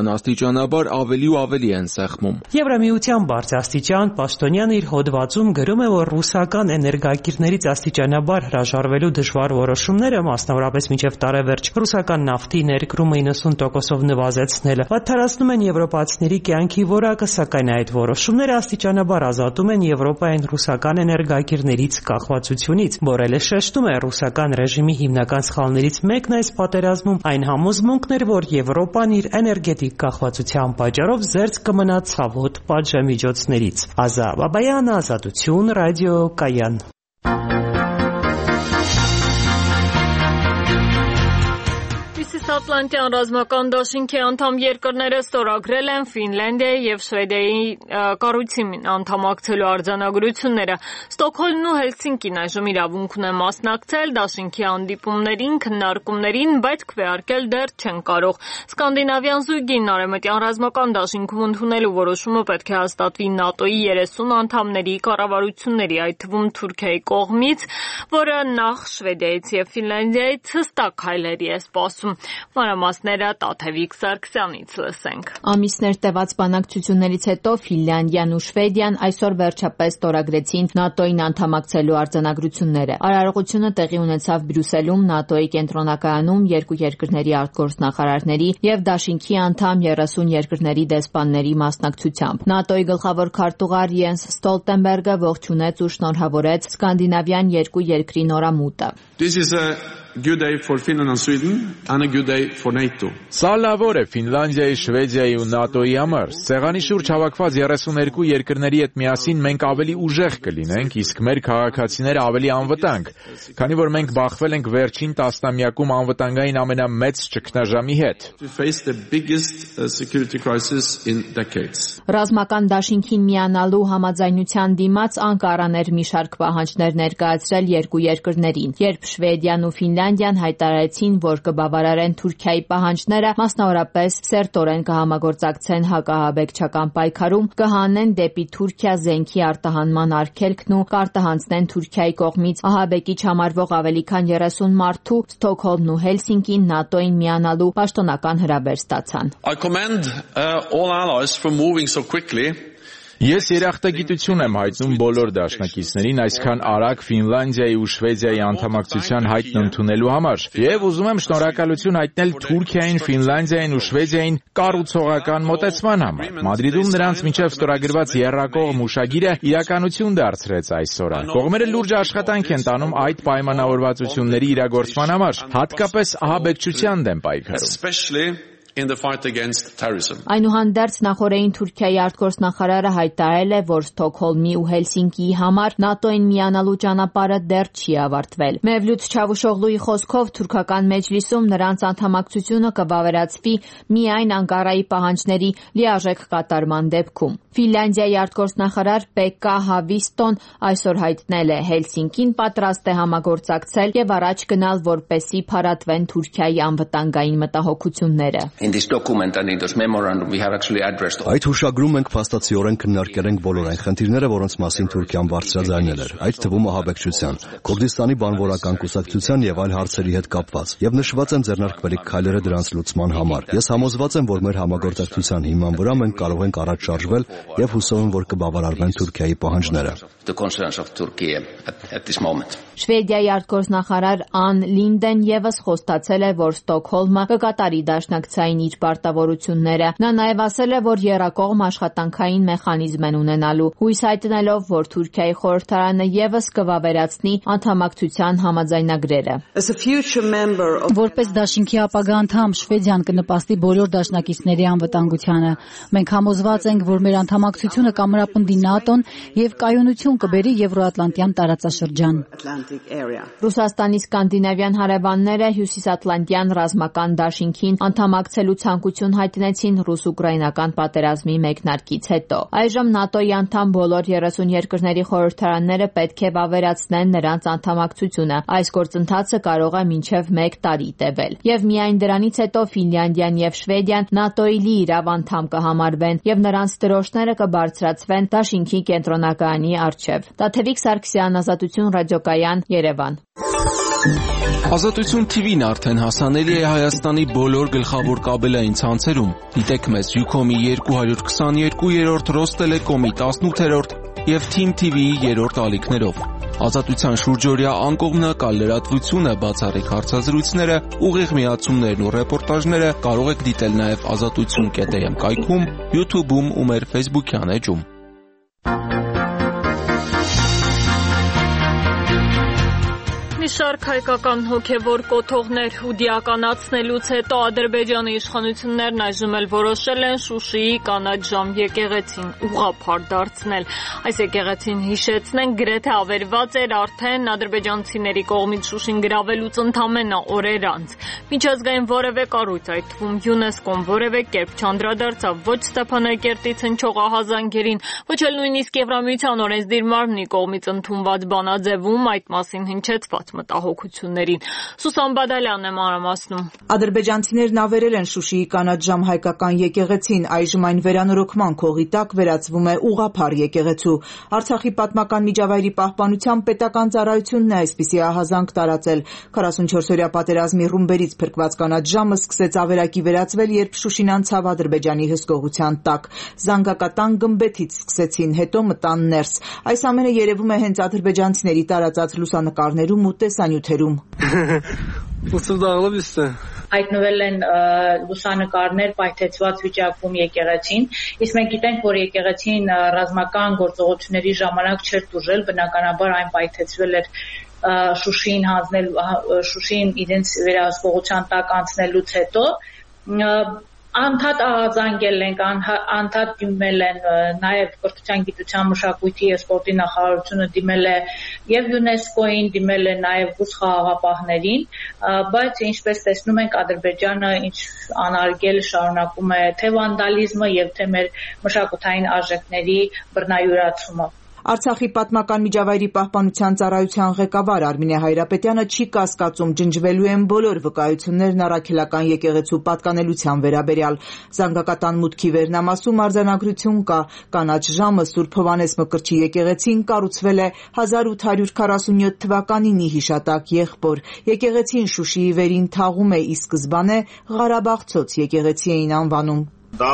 ազդեցության աստիճանաբար ավելի ու ավելի են սեղմում։ Եվրամիության բարձրաստիճան պաշտոնյան իր հոդվածում գրում է, որ ռուսական էներգակիրներից աստիճանաբար հրաժարվելու դժվար որոշումները, մասնավորապես մինչև տարեվերջ ռուսական նավթի ներկրումը 90%-ով նվազեցնելը, վատթարացնում են եվրոպացիների կյանքի որակը, սակայն այդ որոշումները աստիճանաբար ազատում են Եվրոպային ռուսական էներգակիրներից կախվածությունից։ Բորելը շեշտում է, ռուսական ռեժիմի հիմնական սխալներից մեկն այս պատերազմում այն համոզմունքն էր, որ Եվրոպան իր էներգետիկ կախվածության պատճառով զերծ կմնա ցավոտ պատժամիջոցներից։ Ազա Բաբայան, Ազատություն, Ռադիո Կայան։ Հյուսիսատլանտյան ռազմական դաշինքի անդամ երկրները ստորագրել են Ֆինլանդիայի եւ Շվեդիայի կառույցին անդամակցելու արձանագրությունները։ Ստոկհոլմն ու Հելսինկին այժմ իրավունք ունեն մասնակցել դաշինքի հանդիպումներին, քննարկումներին, բայց քվեարկել դեռ չեն կարող։ Սկանդինավյան զույգին արևմտյան ռազմական դաշինքում ընդունելու որոշումը պետք է հաստատվի ՆԱՏՕ-ի 30 անդամների կառավարությունների, այդ թվում Թուրքիայի կողմից, որը նախ Շվեդիայից եւ Ֆինլանդիայից հստակ քայլերի է սպասում։ Մանրամասները Տաթևիկ Սարգսյանից լսենք։ Ամիսներ տևած բանակցություններից հետո Ֆինլանդիան ու Շվեդիան այսօր վերջապես ստորագրեցին ՆԱՏՕ-ին անդամակցելու արձանագրությունները։ Արարողությունը տեղի ունեցավ Բրյուսելում ՆԱՏՕ-ի կենտրոնակայանում երկու երկրների արտգործնախարարների եւ դաշինքի անդամ 30 երկրների դեսպանների մասնակցությամբ։ ՆԱՏՕ-ի գլխավոր քարտուղար Յենս Ստոլտենբերգը ողջունեց ու շնորհավորեց սկանդինավյան երկու երկրի նորամուտը։ This is a good day for Finland and Sweden and a good day for NATO. Սա լավ օր է Ֆինլանդիայի, Շվեդիայի ու ՆԱՏՕ-ի համար։ Սեղանի շուրջ հավաքված 32 երկրների հետ միասին մենք ավելի ուժեղ կլինենք, իսկ մեր քաղաքացիները ավելի անվտանգ, քանի որ մենք բախվել ենք վերջին տասնամյակում անվտանգային ամենամեծ ճգնաժամի հետ։ Ռազմական դաշինքին միանալու համաձայնության դիմաց Անկարան էր մի շարք պահանջներ ներկայացրել երկու երկրներին։ Երբ Շվեդիան ու Ֆինլանդիան հայտարարեցին, որ կբավարարեն Թուրքիայի պահանջները, մասնավորապես սերտորեն կհամագործակցեն հակահաբեկչական պայքարում, կհանեն դեպի Թուրքիա զենքի արտահանման արգելքն ու կարտահանցնեն Թուրքիայի կողմից ահաբեկիչ համարվող ավելի քան 30 մարդու, Ստոկհոլմն ու Հելսինկին ՆԱՏՕ-ին միանալու պաշտոնական հրավեր ստացան։ I commend all allies for moving so quickly. Ես երախտագիտություն եմ հայտնում բոլոր դաշնակիցներին այսքան արագ Ֆինլանդիայի ու Շվեդիայի անդամակցության հայտն ընդունելու համար եւ ուզում եմ շնորհակալություն հայտնել Թուրքիային, Ֆինլանդիային ու Շվեդիային կառուցողական մոտեցման համար։ Մադրիդում նրանց միջև ստորագրված եռակողմ հուշագիրը իրականություն դարձրեց այսօր։ Կողմերը լուրջ աշխատանք են տանում այդ պայմանավորվածությունների իրագործման համար, հատկապես ահաբեկչության դեմ պայքարում։ In the fight against terrorism. Այնուհանդերձ նախորդային Թուրքիայի արտգործնախարարը հայտարարել է, որ Ստոկհոլմի ու Հելսինկիի համար ՆԱՏՕ-ին միանալու ճանապարհը դեռ չի ավարտվել։ Մևլութ Չավուշօղլուի խոսքով թուրքական մեջլիսում նրանց անդամակցությունը կվավերացվի միայն Անկարայի պահանջների լիարժեք կատարման դեպքում։ Ֆինլանդիայի արտգործնախարար Պեկկա Հավիստոն այսօր հայտնել է, Հելսինկին պատրաստ է համագործակցել եւ առաջ գնալ, որպեսզի փարատվեն Թուրքիայի անվտանգային մտահոգությունները։ Այդ հուշագրում մենք փաստացիորեն քննարկել ենք բոլոր այն խնդիրները, որոնց մասին Թուրքիան բարձրաձայնել էր, այդ թվում ահաբեկչության, Քուրդիստանի բանվորական կուսակցության եւ այլ հարցերի հետ կապված, եւ նշված են ձեռնարկվելիք քայլերը դրանց լուծման համար։ Ես համոզված եմ, որ մեր համագործակցության հիման վրա մենք կարող ենք առաջ շարժվել եւ հուսով եմ, որ կբավարարվեն Թուրքիայի պահանջները։ Շվեդիայի արտգործնախարար Ան Լինդեն եւս խոստացել է, որ Ստոկհոլմը կկատարի դաշնակցային իր պարտավորությունները։ Նա նաև ասել է, որ եռակողմ աշխատանքային մեխանիզմ են ունենալու, հույս հայտնելով, որ Թուրքիայի խորհրդարանը եւս կվավերացնի անդամակցության համաձայնագրերը։ Որպես դաշինքի ապագա անդամ, Շվեդիան կնպաստի բոլոր դաշնակիցների անվտանգությանը։ Մենք համոզված ենք, որ մեր անդամակցությունը կամրապնդի ՆԱՏՕ-ն եւ կայունություն կբերի Եվրոատլանտյան տարածաշրջան։ Ռուսաստանի սկանդինավյան հարևանները հյուսիսատլանտյան ռազմական դաշինքին անդամակցելու ցանկություն հայտնեցին ռուս-ուկրաինական պատերազմի մեկնարկից հետո։ Այժմ ՆԱՏՕ-ի անդամ բոլոր 30 երկրների խորհրդարանները պետք է վավերացնեն նրանց անդամակցությունը։ Այս գործընթացը կարող է մինչև 1 տարի տևել։ Եվ միայն դրանից հետո Ֆինլանդիան եւ Շվեդիան ՆԱՏՕ-ի լիիրավ անդամ կհամարվեն եւ նրանց դրոշները կբարձրացվեն դաշինքի կենտրոնակայանի առջև։ Տաթևիկ Սարգսյան, Ազատություն, Ռադիոկայան, Երևան։ Ազատություն TV-ն արդեն հասանելի է Հայաստանի բոլոր գլխավոր կաբելային ցանցերում։ Դիտեք մեզ Ucom-ի 222-րդ, Ռոստելեկոմի 18-րդ եւ Team TV-ի 3-րդ ալիքներով։ Ազատության շուրջօրյա անկողմնակալ լրատվությունը, բացառիկ հարցազրույցները, ուղիղ միացումներն ու ռեպորտաժները կարող եք դիտել նաև azatutsun.am կայքում, YouTube-ում ու մեր Facebook-յան էջում։ Մի շարք հայկական հոգևոր կոթողներ ու դիականացնելուց հետո Ադրբեջանի իշխանություններն այժմ էլ որոշել են Շուշիի կանաչ ժամ եկեղեցին ուղղափառ դարձնել։ Այս եկեղեցին, հիշեցնենք, գրեթե ավերված էր արդեն ադրբեջանցիների կողմից Շուշին գրավելուց ընդամենը օրեր անց։ Միջազգային որևէ կառույց, այդ թվում ՅՈՒՆԵՍԿՕ-ն որևէ կերպ չանդրադարձավ ոչ Ստեփանակերտից հնչող ահազանգերին, ոչ էլ նույնիսկ Եվրամիության օրենսդիր մարմնի կողմից ընդունված բանաձևում այդ մասին հնչեցված մտահոգություններին։ Սուսան Բադալյանն է մանրամասնում։ Ադրբեջանցիներն ավերել են Շուշիի կանաչ ժամ հայկական եկեղեցին, այժմ այն վերանորոգման քողի տակ վերածվում է ուղղափառ եկեղեցու։ Արցախի պատմական միջավայրի պահպանության պետական ծառայությունն է այսպիսի ահազանգ տարածել։ 44-օրյա պատերազմի ռումբերից փրկված կանաչ ժամը սկսեց ավերակի վերածվել, երբ Շուշին անցավ Ադրբեջանի հսկողության տակ։ Զանգակատան գմբեթից սկսեցին, հետո մտան ներս։ Այս ամենը երևում է հենց ադրբեջանցիների տարածած լուսանկարներում ու տեսանյութերում։ Հայտնվել են լուսանկարներ պայթեցված վիճակում եկեղեցին, իսկ մենք գիտենք, որ եկեղեցին ռազմական գործողությունների ժամանակ չէր տուժել, բնականաբար այն պայթեցվել էր Շուշին իրենց վերահսկողության տակ անցնելուց հետո։ Անդադ ահազանգել ենք, անդադ դիմել են նաև կրթության, գիտության, մշակույթի և սպորտի նախարարությունը դիմել է և ՅՈՒՆԵՍԿՕ-ին, դիմել է նաև ռուս խաղաղապահներին, բայց ինչպես տեսնում ենք, Ադրբեջանը ինչ անարգել շարունակում է թե վանդալիզմը և թե մեր մշակութային արժեքների բռնայուրացումը։ Արցախի պատմական միջավայրի պահպանության ծառայության ղեկավար Արմինե Հայրապետյանը չի կասկածում ջնջվելու են բոլոր վկայություններն առաքելական եկեղեցու պատկանելության վերաբերյալ։ Զանգակատան մուտքի վերնամասում արձանագրություն կա։ Կանաչ ժամը Սուրբ Հովհաննես Մկրտչի եկեղեցին կառուցվել է 1847 թվականին ի հիշատակ եղբոր։ Եկեղեցին Շուշիի վերին թաղում է, ի սկզբանե Ղարաբաղցոց եկեղեցի էին անվանում։ Դա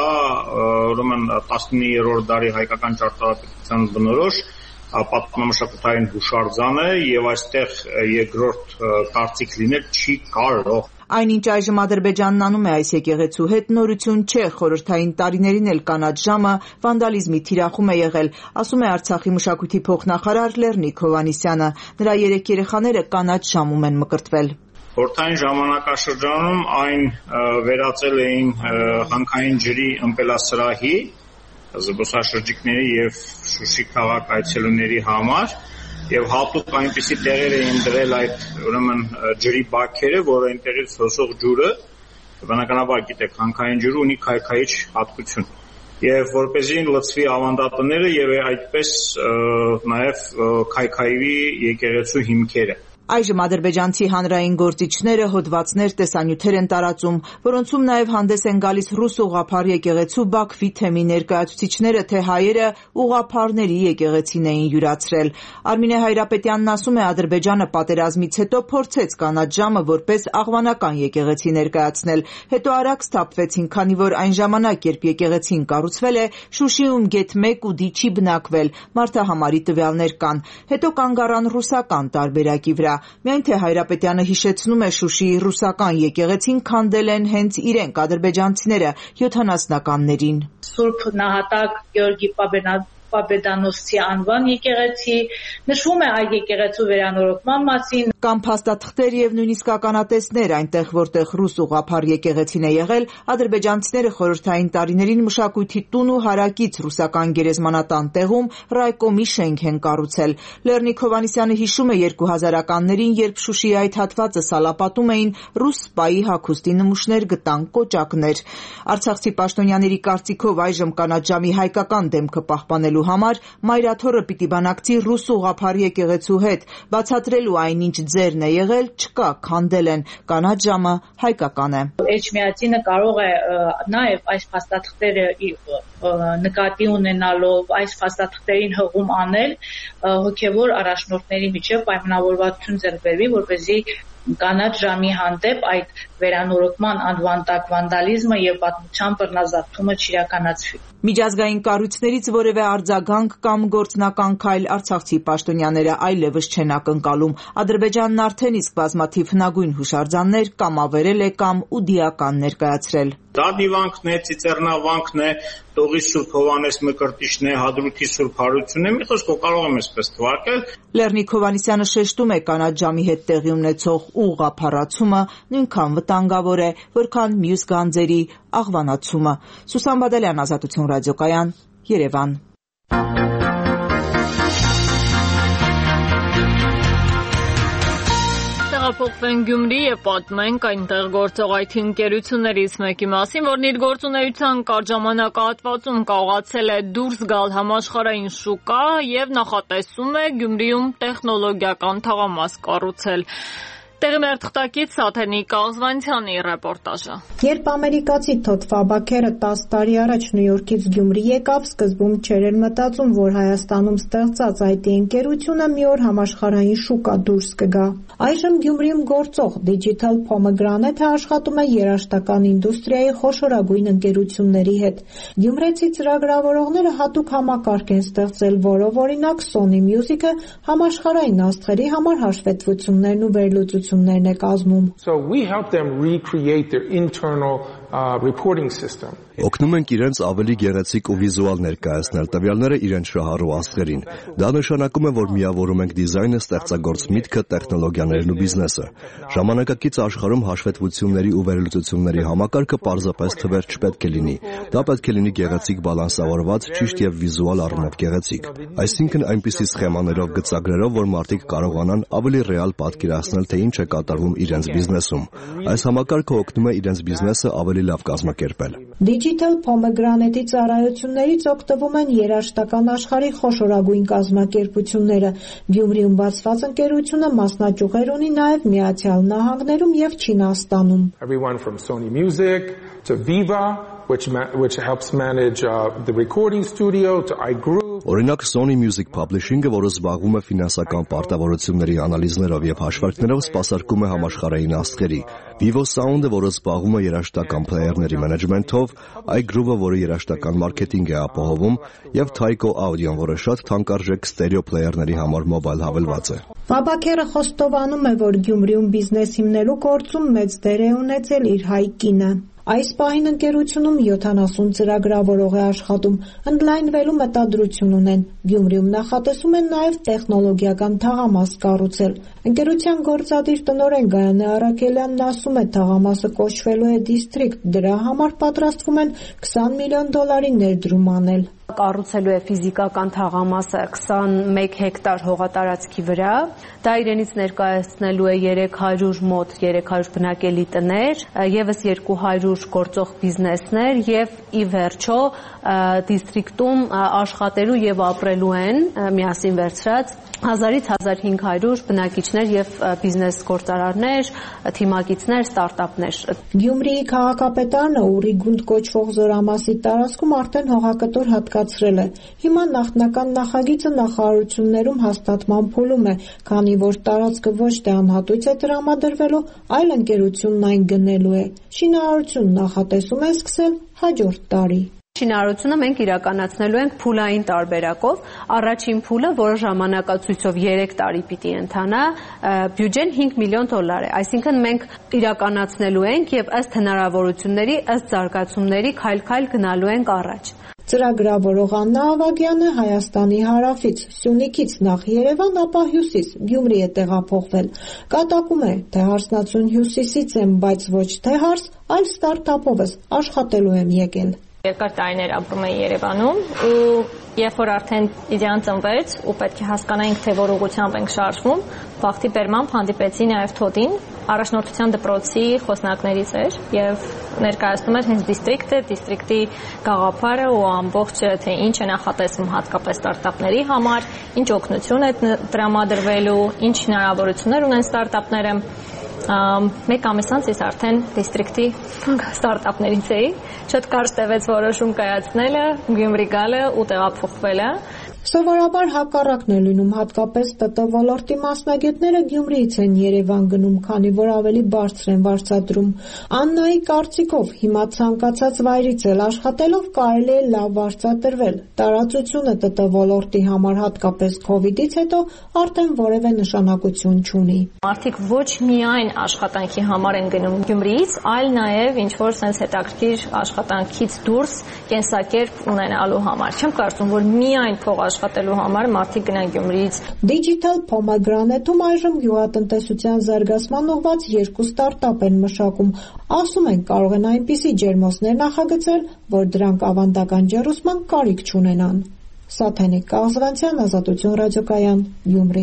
ուրեմն 19-րդ դարի հայկական ճարտարապետության բնորոշ պատմամշակութային հուշարձան է եւ այստեղ երկրորդ կարծիք լինել չի կարող։ Այնինչ այժմ Ադրբեջանն անում է այս եկեղեցու հետ նորություն չէ, խորհրդային տարիներին էլ կանաչ ժամը վանդալիզմի թիրախում է եղել, ասում է Արցախի մշակույթի փոխնախարար Լեռնիկ Հովհաննիսյանը։ Նրա 3 երեխաները կանաչ ժամում են մկրտվել։ Խորհրդային ժամանակաշրջանում այն վերածել էին հանքային ջրի ըմպելասրահի զբոսաշրջիկների եւ Շուշի քաղաք այցելուների համար եւ հատուկ այնպիսի տեղեր էին դրել այդ ուրեմն ջրի բաքերը, որ այնտեղից հոսող ջուրը, բնականաբար գիտեք, հանքային ջուրը ունի քայքայիչ հատկություն։ Եվ որպեսզի լցվի ավանդատները եւ այդպես նաեւ քայքայվի եկեղեցու հիմքերը։ Այժմ ադրբեջանցի հանրային գործիչները հոդվածներ, տեսանյութեր են տարածում, որոնցում նաև հանդես են գալիս ռուս ուղղափառ եկեղեցու Բաքվի թեմի ներկայացուցիչները, թե հայերը ուղղափառների եկեղեցին էին յուրացրել։ Արմինե Հայրապետյանն ասում է, Ադրբեջանը պատերազմից հետո փորձեց կանաչ ժամը որպես աղվանական եկեղեցի ներկայացնել, հետո արագ սթափվեցին, քանի որ այն ժամանակ, երբ եկեղեցին կառուցվել է, Շուշիում գեթ 1 ու դի չի բնակվել, մարդահամարի տվյալներ կան, հետո կանգ առան ռուսական տարբերակի վրա։ Միայն թե Հայրապետյանը հիշեցնում է, Շուշիի ռուսական եկեղեցին քանդել են հենց իրենք ադրբեջանցիները 70-ականներին։ Սուրբ նահատակ Գեորգի Պաբեդանոսցի անվան եկեղեցի, նշվում է այդ եկեղեցու վերանորոգման մասին։ Կամ փաստաթղթեր եւ նույնիսկ ականատեսներ, այնտեղ որտեղ ռուս ուղղափառ եկեղեցին է եղել, ադրբեջանցիները խորհրդային տարիներին մշակույթի տուն ու հարակից ռուսական գերեզմանատան տեղում ռայկոմի շենք են կառուցել։ Լեռնիկ Հովհաննիսյանը հիշում է 2000-ականներին, երբ Շուշիի այդ հատվածը սալապատում էին, ռուս սպայի հագուստի նմուշներ գտան, կոճակներ։ Արցախցի պաշտոնյաների կարծիքով այժմ կանաչ ժամի հայկական դեմքը պահպանելու ստեղծելու համար մայրաթորը պիտի բանակցի ռուս ուղղափառ եկեղեցու հետ, բացատրելու այնինչ ձերն է եղել, չկա, քանդել են, կանաչ ժամը հայկական է։ Էջմիածինը կարող է նաև այս փաստաթղթերը նկատի ունենալով այս փաստաթղթերին հղում անել հոգևոր առաջնորդների միջև պայմանավորվածություն ձեռք բերվի, որպեսզի կանաչ ժամի հանդեպ այդ վերանորոգման անվանդակ վանդալիզմը եւ պատմության բռնազավթումը չիրականացվի։ Միջազգային կառույցներից որևէ արձագանք կամ գործնական քայլ արցախցի պաշտոնյաները այլևս չեն ակնկալում։ Ադրբեջանն արդեն իսկ բազմաթիվ հնագույն հուշարձաններ կամ ավերել է կամ ուդիական ներկայացրել։ Դադիվանքն է, ծիծեռնավանքն է, Տողի Սուրբ Հովանես Մկրտիչն է, Հադրութի Սուրբ Հարությունն է, մի խոսքով կարող եմ այսպես թվարկել։ Լեռնիկ Հովհաննիսյանը շեշտում է կանաչ ժամի հետ տեղի ունեցող ուղղափառացումը նույնքան վտանգավոր է, որքան մյուս գանձերի աղվանացումը։ Սուսան Բադալյան, Ազատություն ռադիոկայան, Երևան։ Փոխվենք Գյումրի եւ պատմենք այնտեղ գործող IT ընկերություններից մեկի մասին, որն իր գործունեության կարճ ժամանակահատվածում կարողացել է դուրս գալ համաշխարհային շուկա եւ նախատեսում է Գյումրիում տեխնոլոգիական թաղամաս կառուցել։ Տեղի մեր թղթակից Սաթենի Կազվանցյանի ռեպորտաժը։ Երբ ամերիկացի Թոդ Ֆաբաքերը 10 տարի առաջ Նյու Յորքից Գյումրի եկավ, սկզբում չէր էլ մտածում, որ Հայաստանում ստեղծած IT ընկերությունը մի օր համաշխարհային շուկա դուրս կգա։ Այժմ Գյումրիում գործող Digital Pomegranate-ը աշխատում է երաժշտական ինդուստրիայի խոշորագույն ընկերությունների հետ։ Գյումրեցի ծրագրավորողները հատուկ համակարգ են ստեղծել, որով օրինակ Sony Music-ը համաշխարհային աստղերի համար հաշվետվություններն ու վերլուծություններն է կազմում։ So we help them recreate their internal reporting system. Օգնում ենք իրենց ավելի գեղեցիկ ու վիզուալ ներկայացնել տվյալները իրենց շահառու աստղերին։ Դա նշանակում է, որ միավորում ենք դիզայնը, ստեղծագործ միտքը, տեխնոլոգիաներն ու բիզնեսը։ Ժամանակակից աշխարհում հաշվետվությունների ու վերլուծությունների համակարգը պարզապես թվեր չպետք է լինի։ Դա պետք է լինի գեղեցիկ բալանսավորված, ճիշտ եւ վիզուալ առումով գեղեցիկ։ Այսինքն այնպիսի սխեմաներով, գծագրերով, որ մարդիկ կարողանան ավելի ռեալ պատկերացնել, թե ինչ է կատարվում իրենց բիզնեսում։ Այս համակարգը օգնում է իրենց բիզնեսը ավելի լավ կազմակերպել։ Digital Pomegranate-ի ծառայություններից օգտվում են երաժշտական աշխարհի խոշորագույն կազմակերպությունները։ Գյումրիում բացված ընկերությունը մասնաճյուղեր ունի նաև Միացյալ Նահանգներում եւ Չինաստանում։ Everyone from Sony Music to Viva, which helps manage the recording studio, to iGroove. Օրինակ Sony Music Publishing-ը, որը զբաղվում է ֆինանսական պարտավորությունների անալիզներով եւ հաշվարկներով, սպասարկում է համաշխարհային աստղերի։ Vivo Sound-ը, որը զբաղվում է երաժշտական փլեյերների մենեջմենթով, iGroove-ը, որը երաժշտական մարքեթինգ է ապահովում, եւ Tyco Audio-ն, որը շատ թանկարժեք ստերեո փլեյերների համար մոբայլ հավելված է։ Ֆաբաքերը խոստովանում է, որ Գյումրիում բիզնես հիմնելու գործում մեծ դեր է ունեցել իր հայ կինը։ Այս պահին ընկերությունում 70 ծրագրավորող է աշխատում, ընդլայնվելու մտադրություն ունեն։ Գյումրիում նախատեսում են նաև տեխնոլոգիական թաղամաս կառուցել։ Ընկերության գործադիր տնօրեն Գայանե Արաքելյանն ասում է, թաղամասը կոչվելու է District, դրա համար պատրաստվում են $20 միլիոն ներդրում անել։ Կառուցելու է ֆիզիկական թաղամասը 21 հեկտար հողատարածքի վրա։ Դա իրենից ներկայացնելու է 300 բնակելի տներ, եւս 200 գործող բիզնեսներ եւ ի վերջո դիստրիկտում աշխատելու եւ ապրելու են միասին վերցրած 1000-ից 1500 բնակիչներ եւ բիզնես գործարարներ, թիմակիցներ, ստարտափներ։ Գյումրիի քաղաքապետարանը Ուրի գունդ կոչվող զորամասի տարածքում արդեն հողակտոր հատկացրել է։ Հիմա նախնական նախագիծը նախարարություններում հաստատման փուլում է, քանի որ տարածքը ոչ թե անհատույց է տրամադրվելու, այլ ընկերությունն այն գնելու է։ Շինարարությունն նախատեսում է սկսել հաջորդ տարի։ Շինարարությունը մենք իրականացնելու ենք փուլային տարբերակով։ Առաջին փուլը, որը ժամանակացույցով 3 տարի պիտի ընթանա, բյուջեն $5 միլիոն է։ Այսինքն մենք իրականացնելու ենք եւ ըստ հնարավորությունների, ըստ զարգացումների քայլ-քայլ գնալու ենք առաջ։ Ծրագրավորող Աննա Ավագյանը Հայաստանի հարավից, Սյունիքից նախ Երևան, ապա Հյուսիս, Գյումրի է տեղափոխվել։ Կատակում է, թե հարսնացուն Հյուսիսից եմ, բայց ոչ թե հարս, այլ ստարտափովս աշխատելու եմ եկել։ Երկար տարիներ ապրում եմ Երևանում ու երբ որ արդեն իդեան ծնվեց ու պետք է հասկանայինք, թե որ ուղղությամբ ենք շարժվում, բախտի բերմամբ հանդիպեցի նաև Թոդին, առաջնորդության դպրոցի խոսնակներից էր եւ ներկայացնում էր հենց դիստրիկտի գաղափարը ու ամբողջ թե ինչ է նախատեսում հատկապես ստարտափների համար, ինչ օգնություն է տրամադրվելու, ինչ հնարավորություններ ունեն ստարտափները։ Մեկ ամիս անց ես արդեն դիստրիկտի ստարտափներից էի, շատ կարճ տևեց որոշում կայացնելը, Գյումրի գալը ու տեղափոխվելը։ Սովորաբար հակառակն է լինում, հատկապես ՏՏ ոլորտի մասնագետները Գյումրիից են Երևան գնում, քանի որ ավելի բարձր են վարձատրում։ Աննայի կարծիքով հիմա ցանկացած վայրից էլ աշխատելով կարելի է լավ վարձատրվել։ Տարածությունը ՏՏ ոլորտի համար հատկապես COVID-ից հետո արդեն որևէ նշանակություն չունի։ Մարդիկ ոչ միայն աշխատանքի համար են գնում Գյումրիից, այլ նաև ինչ-որ sense հետաքրքիր աշխատանքից դուրս կենսակերպ ունենալու համար։ Չեմ կարծում, որ միայն փող աշխատելու համար մարդիկ գնան Գյումրիից։ Digital Pomegranate-ում այժմ գյուղատնտեսության զարգացման ուղղված 2 ստարտափ են մշակում։ Ասում են, կարող են այնպիսի ջերմոցներ նախագծել, որ դրանք ավանդական ջեռուցման կարիք չունենան։ Սաթենիկ Կաղզվանցյան, Ազատություն ռադիոկայան, Գյումրի։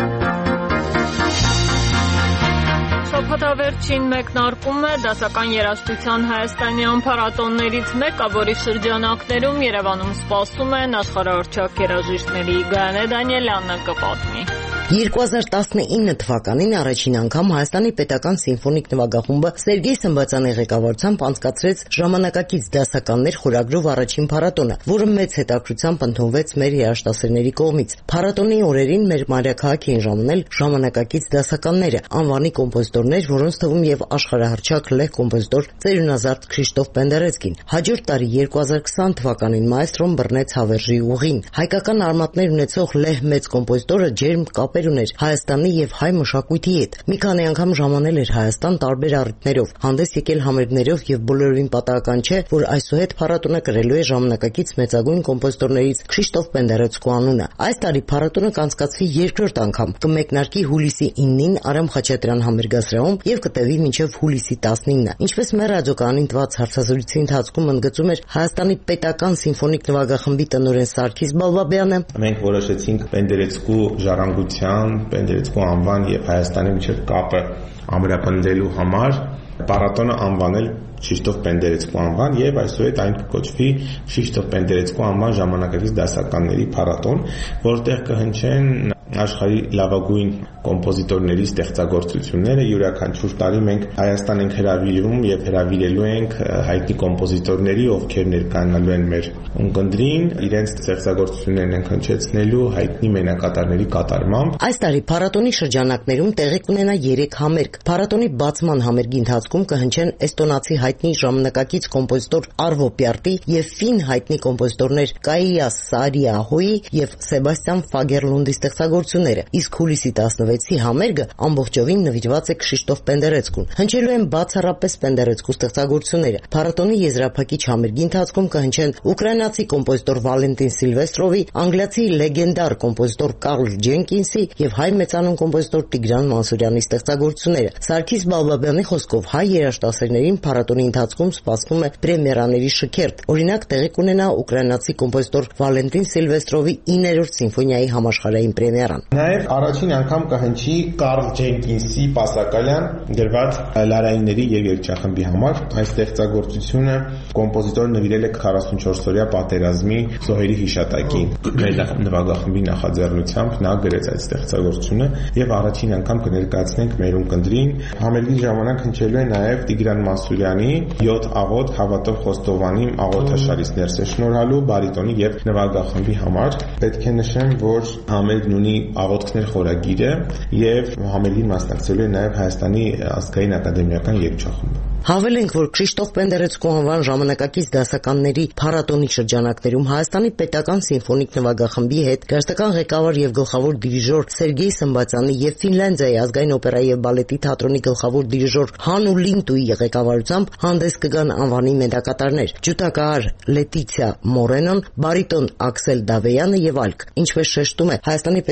Շաբաթավերջին մեկնարկում է դասական երաժշտության հայաստանյան փառատոններից մեկը, որի շրջանակներում Երևանում սպասում են աշխարհահռչակ երաժիշտների Գայանե Դանիելյանն կպատմի։ 2019 թվականին առաջին անգամ Հայաստանի պետական սիմֆոնիկ նվագախումբը Սերգեյ Սմբացյանի ղեկավարությամբ անցկացրեց ժամանակակից դասականներ խորագրով առաջին փառատոնը, որը մեծ հետաքրքրությամբ ընդունվեց մեր երաժշտասերների կողմից։ Փառատոնի օրերին մեր մայրաքաղաք էին ժամանել ժամանակակից դասականները, անվանի կոմպոզիտորներ, որոնց թվում եւ աշխարհահռչակ լեհ կոմպոզիտոր ծերունազարդ Քրիշտոֆ Պենդերեցկին։ Հաջորդ տարի 2020 թվականին մայստրոն բռնեց հավերժի ուղին։ Հայկական արմատներ ունեցող լեհ մեծ կոմպոզիտորը ջերմ կապեր ուներ Հայաստանի եւ հայ մշակույթի հետ։ Մի քանի անգամ ժամանել էր Հայաստան տարբեր առիթներով, հանդես եկել համերգներով եւ բոլորովին պատահական չէ, որ այսուհետ փառատոնը կրելու է ժամանակակից մեծագույն կոմպոզիտորներից Քրիշտոֆ Պենդերեցկու անունը։ Այս տարի փառատոնը կանցկացվի երկրորդ անգամ, կմեկնարկի հուլիսի 9-ին Արամ Խաչատրյան համերգասրահում եւ կտևի մինչեւ հուլիսի 19-ը։ Ինչպես մեր ռադիոկայանին տված հարցազրույցի ընթացքում ընդգծում էր Հայաստանի պետական սիմֆոնիկ նվագախմբի տնօրեն Սարգիս Բալբաբյանը, մենք որոշեցինք Պենդերեցկու ժառանգության Պենդերեցկու անվան եւ Հայաստանի միջև կապը ամրապնդելու համար փառատոնը անվանել Քրիշտոֆ Պենդերեցկու անվան եւ այսուհետ այն կոչվի Քրիշտոֆ Պենդերեցկու անվան ժամանակակից դասականների փառատոն, որտեղ կհնչեն աշխարհի լավագույն կոմպոզիտորների ստեղծագործությունները։ Յուրաքանչյուր տարի մենք Հայաստան ենք հրավիրում եւ հրավիրելու ենք հայտնի կոմպոզիտորների, ովքեր ներկայանալու են մեր ունկնդրին, իրենց ստեղծագործություններն են հնչեցնելու հայտնի մենակատարների կատարմամբ։ Այս տարի փառատոնի շրջանակներում տեղի կունենա 3 համերգ։ Փառատոնի բացման համերգի ընթացքում կհնչեն էստոնացի հայտնի ժամանակակից կոմպոզիտոր Արվո Պյարտի եւ ֆին հայտնի կոմպոզիտորներ Կայիաս Սարիահոյի եւ Սեբաստիան Ֆագերլունդի ստեղծագործությունները, իսկ հուլիսի 16-ի համերգը ամբողջովին նվիրված է Քրիշտոֆ Պենդերեցկուն։ Հնչելու են բացառապես Պենդերեցկու ստեղծագործությունները։ Փառատոնի եզրափակիչ համերգի ընթացքում կհնչեն ուկրաինացի կոմպոզիտոր Վալենտին Սիլվեստրովի, անգլիացի լեգենդար կոմպոզիտոր Կարլ Ջենկինսի եւ հայ մեծանուն կոմպոզիտոր Տիգրան Մանսուրյանի ստեղծագործությունները։ Սարգիս Բալբաբյանի խոսքով հայ երաժշտասերներին փառատոնի ընթացքում սպասվում է պրեմիերաների շքերթ։ Օրինակ տեղի կունենա ուկրաինացի կոմպոզիտոր Վալենտին Սիլվեստրովի 9-րդ սիմֆոնիայի համաշխարհային պրեմիերան։ Նաև առաջին անգամ կհնչի Կարլ Ջենկինսի Պասակալյան գրված լարայինների եւ երգչախմբի համար։ Այս ստեղծագործությունը կոմպոզիտորը նվիրել է 44-օրյա պատերազմի զոհերի հիշատակին։ Մեր նվագախմբի նախաձեռնությամբ նա գրեց այդ ստեղծագործությունը եւ առաջին անգամ կներկայացնենք մեր ունկնդրին։ Համերգի ժամանակ հնչելու է նաև Տիգրան Մանսուրյանի 7 աղոտ Հավատով Խոստովանի աղոթաշարից ներսե շնորհալու բարիտոնի եւ նվագախմբի համար։ Պետք է նշեմ, որ համերգն ունի աղոթքներ խորագիրը եւ համերգին մասնակցելու է նաև Հայաստանի ազգային ակադեմիական երգչախումբը։ Հավելենք, որ Քրիշտոֆ Պենդերեցկու անվան ժամանակակից դասականների փառատոնի շրջանակներում Հայաստանի պետական սիմֆոնիկ նվագախմբի հետ դասական ղեկավար եւ գլխավոր դիրիժոր Սերգեյ Սմբացյանի եւ Ֆինլանդիայի ազգային օպերայի եւ բալետի թատրոնի գլխավոր դիրիժոր Հանու Լինտուի ղեկավարությամբ հանդես կգան անվանի մեդակատարներ՝ ջութակահար Լետիցիա Մորենոն, բարիտոն Աքսել Դավեյանը եւ այլք։ Ինչպես շեշտում է Հայաստանի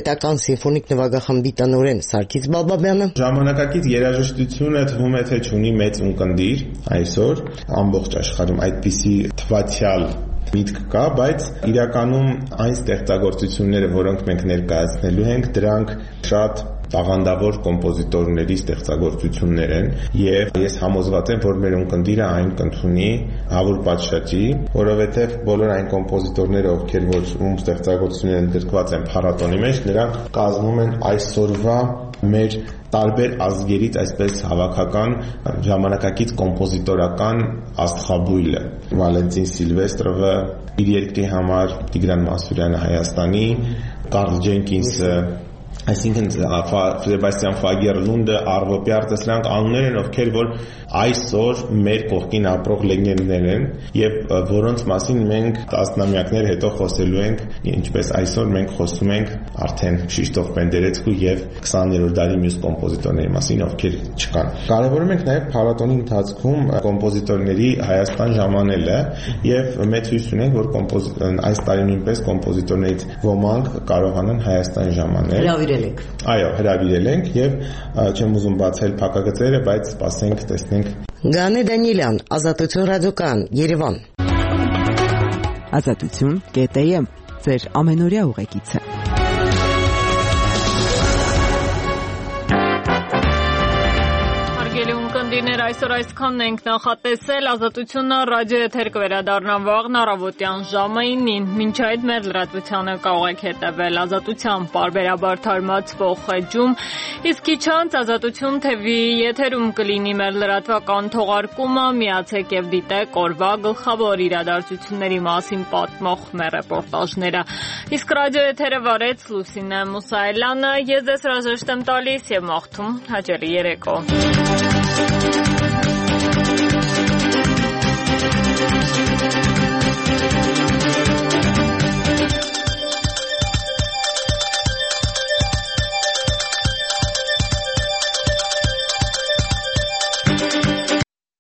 պետական սիմֆոնիկ նվագախմբի տնօրեն Սարգիս Բաբաբյանը ժամանակակից երաժշտությունը թվում է թե ունի մեծ ունկնդիր այսօր ամբողջ աշխարհում այդպիսի թվացial միտք կա, բայց իրականում այն ստեղծագործությունները, որոնք մենք ներկայացնելու ենք, դրանք շատ տաղանդավոր կոմպոզիտորների ստեղծագործություններ են եւ ես համոզված եմ, որ մեր ունկնդիրը այն կընդունի հավուր պատշաճի, որովհետեւ բոլոր այն կոմպոզիտորները, ովքեր ում ստեղծագործությունները ընդգրկված են փառատոնի մեջ, նրանք կազմում են այսօրվա մեր տարբեր ազգերից այսպես հավաքական ժամանակակից կոմպոզիտորական աստղաբույլը Վալենտին Սիլվեստրովը իր երկրի համար, Տիգրան Մասուրյանը Հայաստանի, Կարլ Ջենկինսը, այսինքն Սեբաստիան Ֆագերլունդը, Արվո Պյարտը, սրանք անուններ են, ովքեր որ այսօր մեր կողքին ապրող լեգենդներ են եւ որոնց մասին մենք տասնամյակներ հետո խոսելու ենք, ինչպես այսօր մենք խոսում ենք արդեն Շիշտոֆ Պենդերեցկու եւ 20-րդ դարի մյուս կոմպոզիտորների մասին, ովքեր չկան։ Կարևորում ենք նաեւ փառատոնի ընթացքում կոմպոզիտորների Հայաստան ժամանելը եւ մեծ հույս ունենք, որ այս տարի նույնպես կոմպոզիտորներից ոմանք կարողանան Հայաստան ժամանել։ Այո, հրավիրել ենք եւ չեմ ուզում բացել փակագծերը, բայց սպասենք, տեսնենք։ Գանե Դանիելյան, Ազատություն ռադիոկայան, Երևան։ Ազատություն.am ձեր ամենօրյա ուղեկիցը։ Ունկնդիրներ, այսօր այսքանն ենք նախատեսել, Ազատությունը ռադիո եթեր կվերադառնա վաղն առավոտյան ժամը 9-ին, մինչ այդ մեր լրատվությանը կարող եք հետևել Ազատության պարբերաբար թարմացվող էջում, իսկ քիչ անց Ազատություն TV եթերում կլինի մեր լրատվական թողարկումը, միացեք եւ դիտեք օրվա գլխավոր իրադարձությունների մասին պատմող մեր ռեպորտաժները։ Իսկ ռադիո եթերը վարեց Լուսինե Մուսայելյանը, ես ձեզ հրաժեշտ եմ տալիս եւ մաղթում հաճելի երեկո։